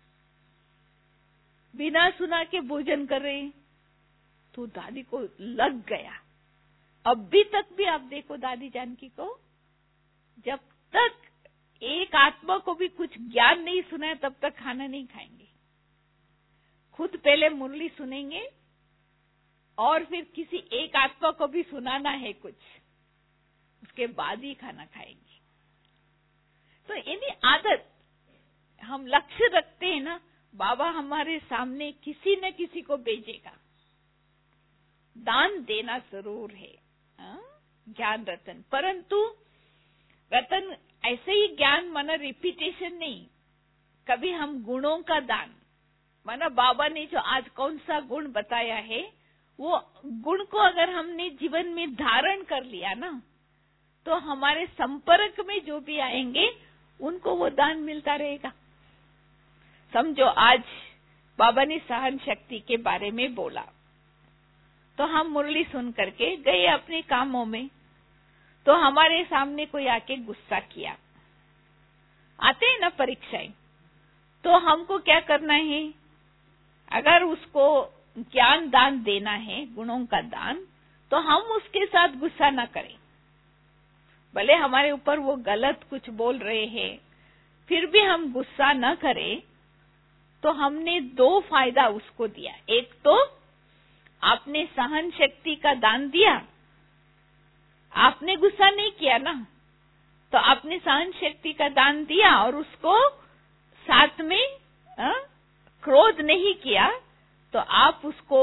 बिना सुना के भोजन कर रहे। तो दादी को लग गया। अभी तक भी आप देखो दादी जानकी को जब तक एक आत्मा को भी कुछ ज्ञान नहीं सुना तब तक खाना नहीं खाएंगे। खुद पहले मुरली सुनेंगे और फिर किसी एक आत्मा को भी सुनाना है कुछ, उसके बाद ही खाना खाएंगे। तो इन्हीं आदत हम लक्ष्य रखते हैं ना, बाबा हमारे सामने किसी न किसी को भेजेगा, दान देना जरूर है। हा? ज्ञान रतन, परंतु रतन ऐसे ही ज्ञान माना रिपीटेशन नहीं, कभी हम गुणों का दान माना बाबा ने जो आज कौन सा गुण बताया है वो गुण को अगर हमने जीवन में धारण कर लिया ना, तो हमारे संपर्क में जो भी आएंगे उनको वो दान मिलता रहेगा। समझो आज बाबा ने सहन शक्ति के बारे में बोला, तो हम मुरली सुन करके गए अपने कामों में, तो हमारे सामने कोई आके गुस्सा किया। आते हैं ना परीक्षाएं, तो हमको क्या करना है, अगर उसको ज्ञान दान देना है, गुणों का दान, तो हम उसके साथ गुस्सा न करें। भले हमारे ऊपर वो गलत कुछ बोल रहे हैं, फिर भी हम गुस्सा न करें। तो हमने दो फायदा उसको दिया। एक तो आपने सहन शक्ति का दान दिया, आपने गुस्सा नहीं किया ना, तो आपने सहन शक्ति का दान दिया और उसको साथ में आ, क्रोध नहीं किया, तो आप उसको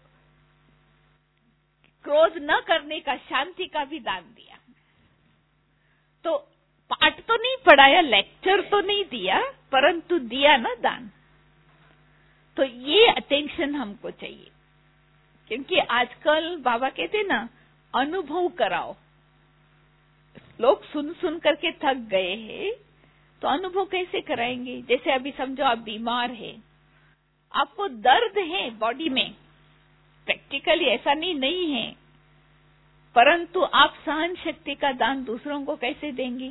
क्रोध न करने का, शांति का भी दान दिया। तो पाठ तो नहीं पढ़ाया, लेक्चर तो नहीं दिया, परंतु दिया ना दान। तो ये अटेंशन हमको चाहिए, क्योंकि आजकल बाबा कहते ना अनुभव कराओ। लोग सुन सुन करके थक गए हैं, तो अनुभव कैसे कराएंगे। जैसे अभी समझो आप बीमार है, आपको दर्द है बॉडी में, प्रैक्टिकली ऐसा नहीं नहीं है, परंतु आप सहन शक्ति का दान दूसरों को कैसे देंगे।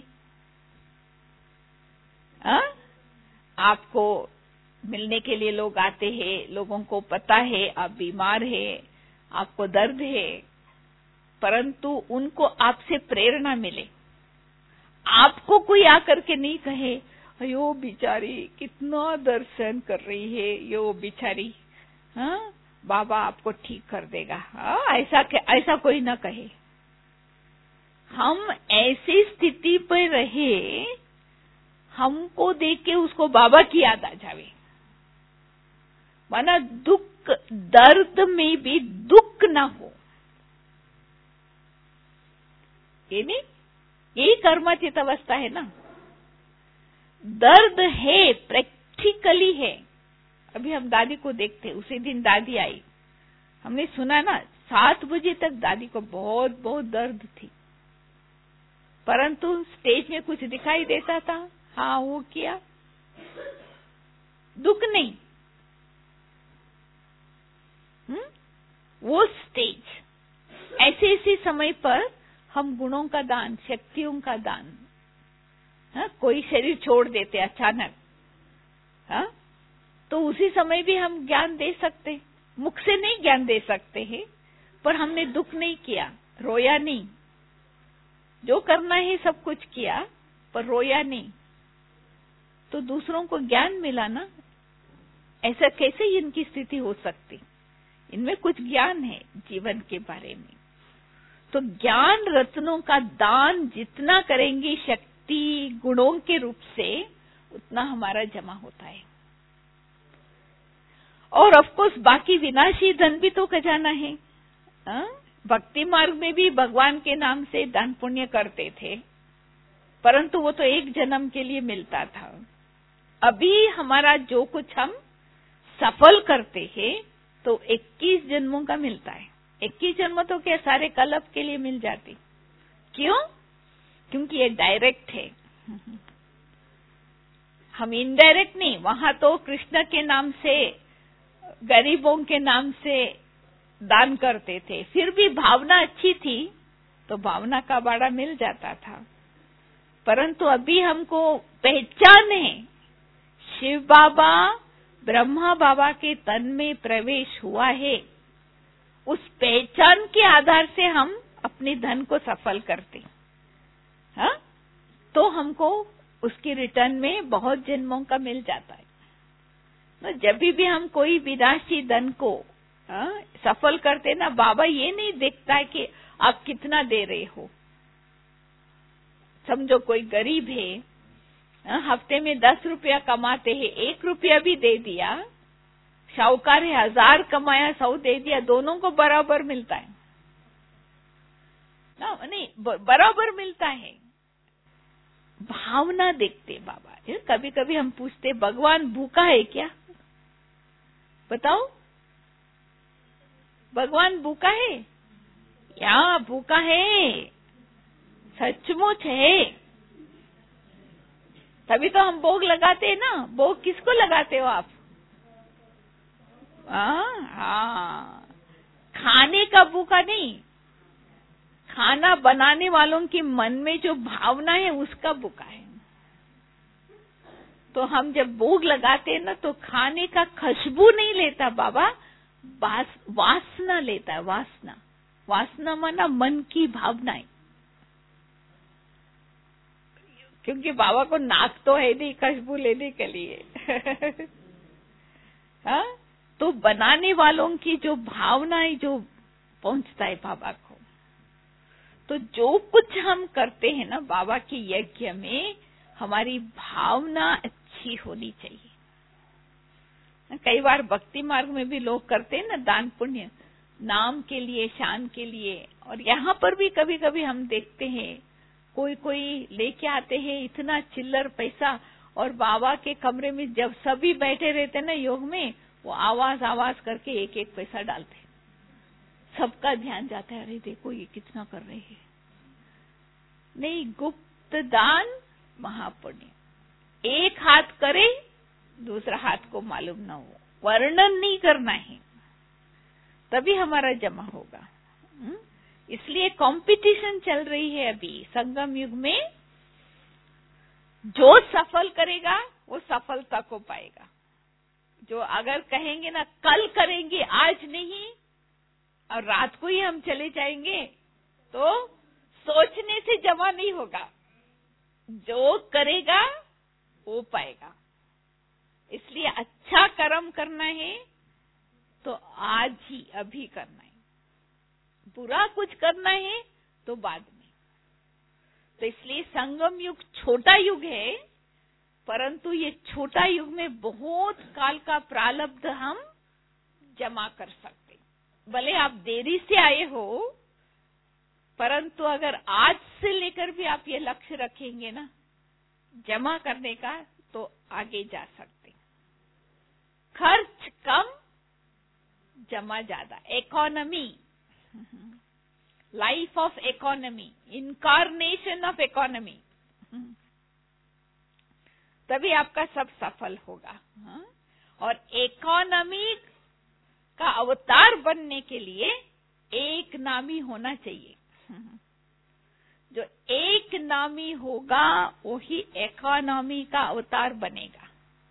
आ? आपको मिलने के लिए लोग आते हैं, लोगों को पता है आप बीमार है, आपको दर्द है, परंतु उनको आपसे प्रेरणा मिले। आपको कोई आकर के नहीं कहे अयो बिचारी कितना दर्शन कर रही है, यो बिचारी, हाँ बाबा आपको ठीक कर देगा, हाँ ऐसा ऐसा कोई ना कहे। हम ऐसी स्थिति पर रहे, हमको देख के उसको बाबा की याद आ जावे, माना दुख दर्द में भी दुख ना हो। ये नहीं, यही कर्मातीत अवस्था है ना। दर्द है, प्रैक्टिकली है। अभी हम दादी को देखते, उसी दिन दादी आई, हमने सुना ना सात बजे तक दादी को बहुत बहुत दर्द थी, परंतु स्टेज में कुछ दिखाई देता था, हाँ वो किया, दुख नहीं। हुँ? वो स्टेज। ऐसे ऐसे समय पर हम गुणों का दान, शक्तियों का दान, हा? कोई शरीर छोड़ देते अचानक, हा? तो उसी समय भी हम ज्ञान दे सकते। मुख से नहीं ज्ञान दे सकते हैं, पर हमने दुख नहीं किया, रोया नहीं, जो करना है सब कुछ किया, पर रोया नहीं, तो दूसरों को ज्ञान मिला ना। ऐसा कैसे ही इनकी स्थिति हो सकती, इनमें कुछ ज्ञान है जीवन के बारे में। तो ज्ञान रत्नों का दान जितना करेंगे शक्ति गुणों के रूप से, उतना हमारा जमा होता है। और ऑफ कोर्स बाकी विनाशी धन भी तो खजाना है। आ? भक्ति मार्ग में भी भगवान के नाम से दान पुण्य करते थे, परंतु वो तो एक जन्म के लिए मिलता था। अभी हमारा जो कुछ हम सफल करते हैं तो इक्कीस जन्मों का मिलता है। इक्कीस जन्म तो क्या सारे कल्प के लिए मिल जाती। क्यों? क्योंकि ये डायरेक्ट है, हम इनडायरेक्ट नहीं। वहां तो कृष्ण के नाम से, गरीबों के नाम से दान करते थे, फिर भी भावना अच्छी थी तो भावना का बाड़ा मिल जाता था। परंतु अभी हमको पहचान है, शिव बाबा ब्रह्मा बाबा के तन में प्रवेश हुआ है, उस पहचान के आधार से हम अपने धन को सफल करते। हाँ, तो हमको उसकी रिटर्न में बहुत जन्मों का मिल जाता है। तो जब भी हम कोई विनाशी धन को आ, सफल करते ना, बाबा ये नहीं देखता है कि आप कितना दे रहे हो। समझो कोई गरीब है, आ, हफ्ते में दस रुपया कमाते हैं, एक रुपया भी दे दिया, शाहूकार है हजार कमाया सौ दे दिया, दोनों को बराबर मिलता है ना? नहीं, बराबर मिलता है। भावना देखते बाबा। कभी कभी हम पूछते भगवान भूखा है क्या? बताओ, भगवान भूखा है? या भूखा है, सचमुच है। तभी तो हम भोग लगाते हैं ना। भोग किसको लगाते हो आप? हाँ, खाने का भूखा नहीं, खाना बनाने वालों के मन में जो भावना है उसका भूखा है। तो हम जब भोग लगाते हैं ना, तो खाने का खुशबू नहीं लेता बाबा, वास, वासना लेता है। वासना, वासना माना मन की भावनाएं। क्योंकि बाबा को नाक तो है नहीं खुशबू लेने के लिए। हाँ, तो बनाने वालों की जो भावनाएं जो पहुंचता है बाबा को। तो जो कुछ हम करते हैं ना बाबा के यज्ञ में, हमारी भावना अच्छी होनी चाहिए। कई बार भक्ति मार्ग में भी लोग करते हैं ना दान पुण्य, नाम के लिए, शान के लिए। और यहाँ पर भी कभी कभी हम देखते हैं कोई कोई लेके आते हैं इतना चिल्लर पैसा, और बाबा के कमरे में जब सभी बैठे रहते ना योग में, वो आवाज आवाज करके एक एक पैसा डालते। सबका ध्यान जाता है, अरे देखो ये कितना कर रहे हैं। नहीं, गुप्त दान महापुण्य। एक हाथ करे, दूसरा हाथ को मालूम ना हो, वर्णन नहीं करना है, तभी हमारा जमा होगा। हुँ? इसलिए कंपटीशन चल रही है अभी संगम युग में। जो सफल करेगा वो सफलता को पाएगा। जो अगर कहेंगे ना कल करेंगे आज नहीं, और रात को ही हम चले जाएंगे, तो सोचने से जमा नहीं होगा। जो करेगा वो पाएगा। इसलिए अच्छा कर्म करना है तो आज ही, अभी करना है। बुरा कुछ करना है तो बाद में। तो इसलिए संगम युग छोटा युग है, परंतु ये छोटा युग में बहुत काल का प्रारब्ध हम जमा कर सकते। भले आप देरी से आए हो, परंतु अगर आज से लेकर भी आप ये लक्ष्य रखेंगे ना जमा करने का, तो आगे जा सकते। खर्च कम, जमा ज्यादा। Economy, life of economy, incarnation of economy, तभी आपका सब सफल होगा। और इकोनॉमी का अवतार बनने के लिए एक नामी होना चाहिए। जो एक नामी होगा वही इकोनॉमी का अवतार बनेगा।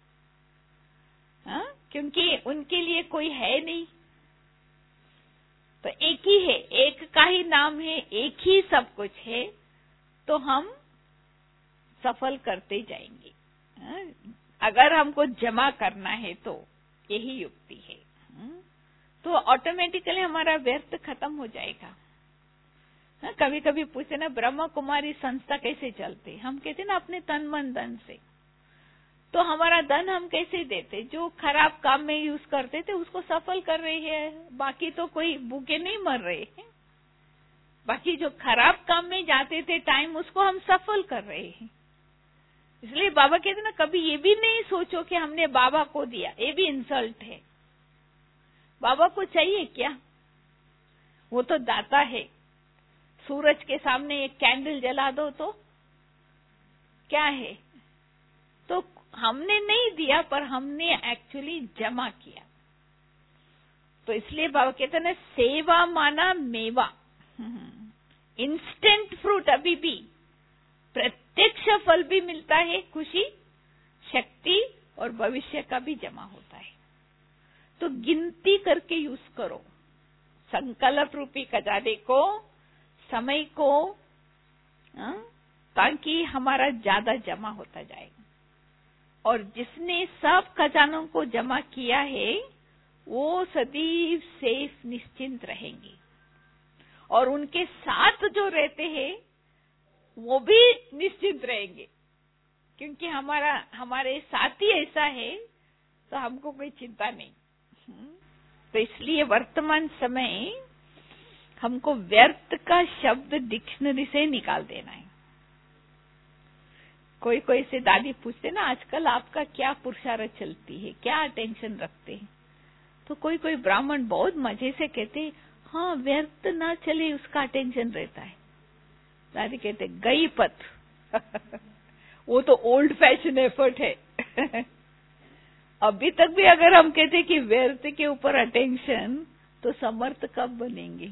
हा? क्योंकि उनके लिए कोई है नहीं, तो एक ही है, एक का ही नाम है, एक ही सब कुछ है, तो हम सफल करते जाएंगे। हा? अगर हमको जमा करना है तो यही युक्ति है। हा? तो ऑटोमेटिकली हमारा व्यर्थ खत्म हो जाएगा। हा? कभी कभी पूछते ना ब्रह्म कुमारी संस्था कैसे चलते, हम कहते ना अपने तन मन धन से। तो हमारा धन हम कैसे देते? जो खराब काम में यूज करते थे उसको सफल कर रहे हैं, बाकी तो कोई भूखे नहीं मर रहे हैं। बाकी जो खराब काम में जाते थे टाइम, उसको हम सफल कर रहे हैं। इसलिए बाबा कहते ना कभी ये भी नहीं सोचो कि हमने बाबा को दिया, ये भी इंसल्ट है। बाबा को चाहिए क्या? वो तो दाता है। सूरज के सामने एक कैंडल जला दो तो क्या है? तो हमने नहीं दिया, पर हमने एक्चुअली जमा किया। तो इसलिए बाबा कहते ना सेवा माना मेवा, इंस्टेंट फ्रूट। अभी भी प्रत्यक्ष फल भी मिलता है, खुशी, शक्ति और भविष्य का भी जमा होता है। तो गिनती करके यूज करो संकल्प रूपी खजाने को, समय को, आ? ताकि हमारा ज्यादा जमा होता जाएगा। और जिसने सब खजानों को जमा किया है वो सदैव सेफ निश्चिंत रहेंगे, और उनके साथ जो रहते हैं वो भी निश्चिंत रहेंगे, क्योंकि हमारा हमारे साथी ऐसा है तो हमको कोई चिंता नहीं। तो इसलिए वर्तमान समय हमको व्यर्थ का शब्द डिक्शनरी से निकाल देना है। कोई कोई से दादी पूछते ना, आजकल आपका क्या पुरुषार्थ चलती है, क्या अटेंशन रखते हैं? तो कोई कोई ब्राह्मण बहुत मजे से कहते, हाँ व्यर्थ ना चले उसका अटेंशन रहता है। दादी कहते गई पथ वो तो ओल्ड फैशन एफर्ट है। अभी तक भी अगर हम कहते कि व्यर्थ के ऊपर अटेंशन, तो समर्थ कब बनेंगे?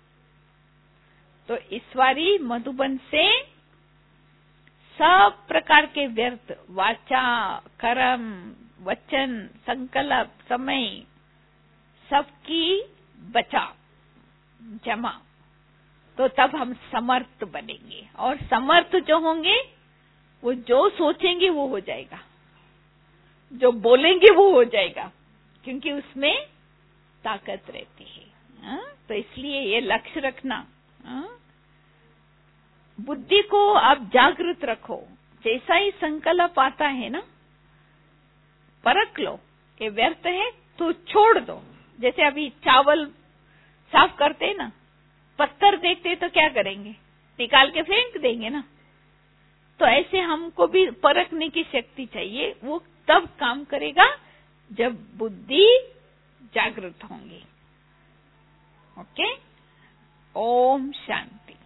तो इस बारी मधुबन से सब प्रकार के व्यर्थ, वाचा, कर्म, वचन, संकल्प, समय, सबकी बचा, जमा, तो तब हम समर्थ बनेंगे। और समर्थ जो होंगे वो जो सोचेंगे वो हो जाएगा, जो बोलेंगे वो हो जाएगा, क्योंकि उसमें ताकत रहती है। हा? तो इसलिए ये लक्ष्य रखना। हा? बुद्धि को आप जागृत रखो। जैसा ही संकल्प आता है ना, परख लो कि व्यर्थ है तो छोड़ दो। जैसे अभी चावल साफ करते ना, पत्थर देखते तो क्या करेंगे? निकाल के फेंक देंगे ना। तो ऐसे हमको भी परखने की शक्ति चाहिए। वो तब काम करेगा जब बुद्धि जागृत होंगी। ओके, ओम शांति।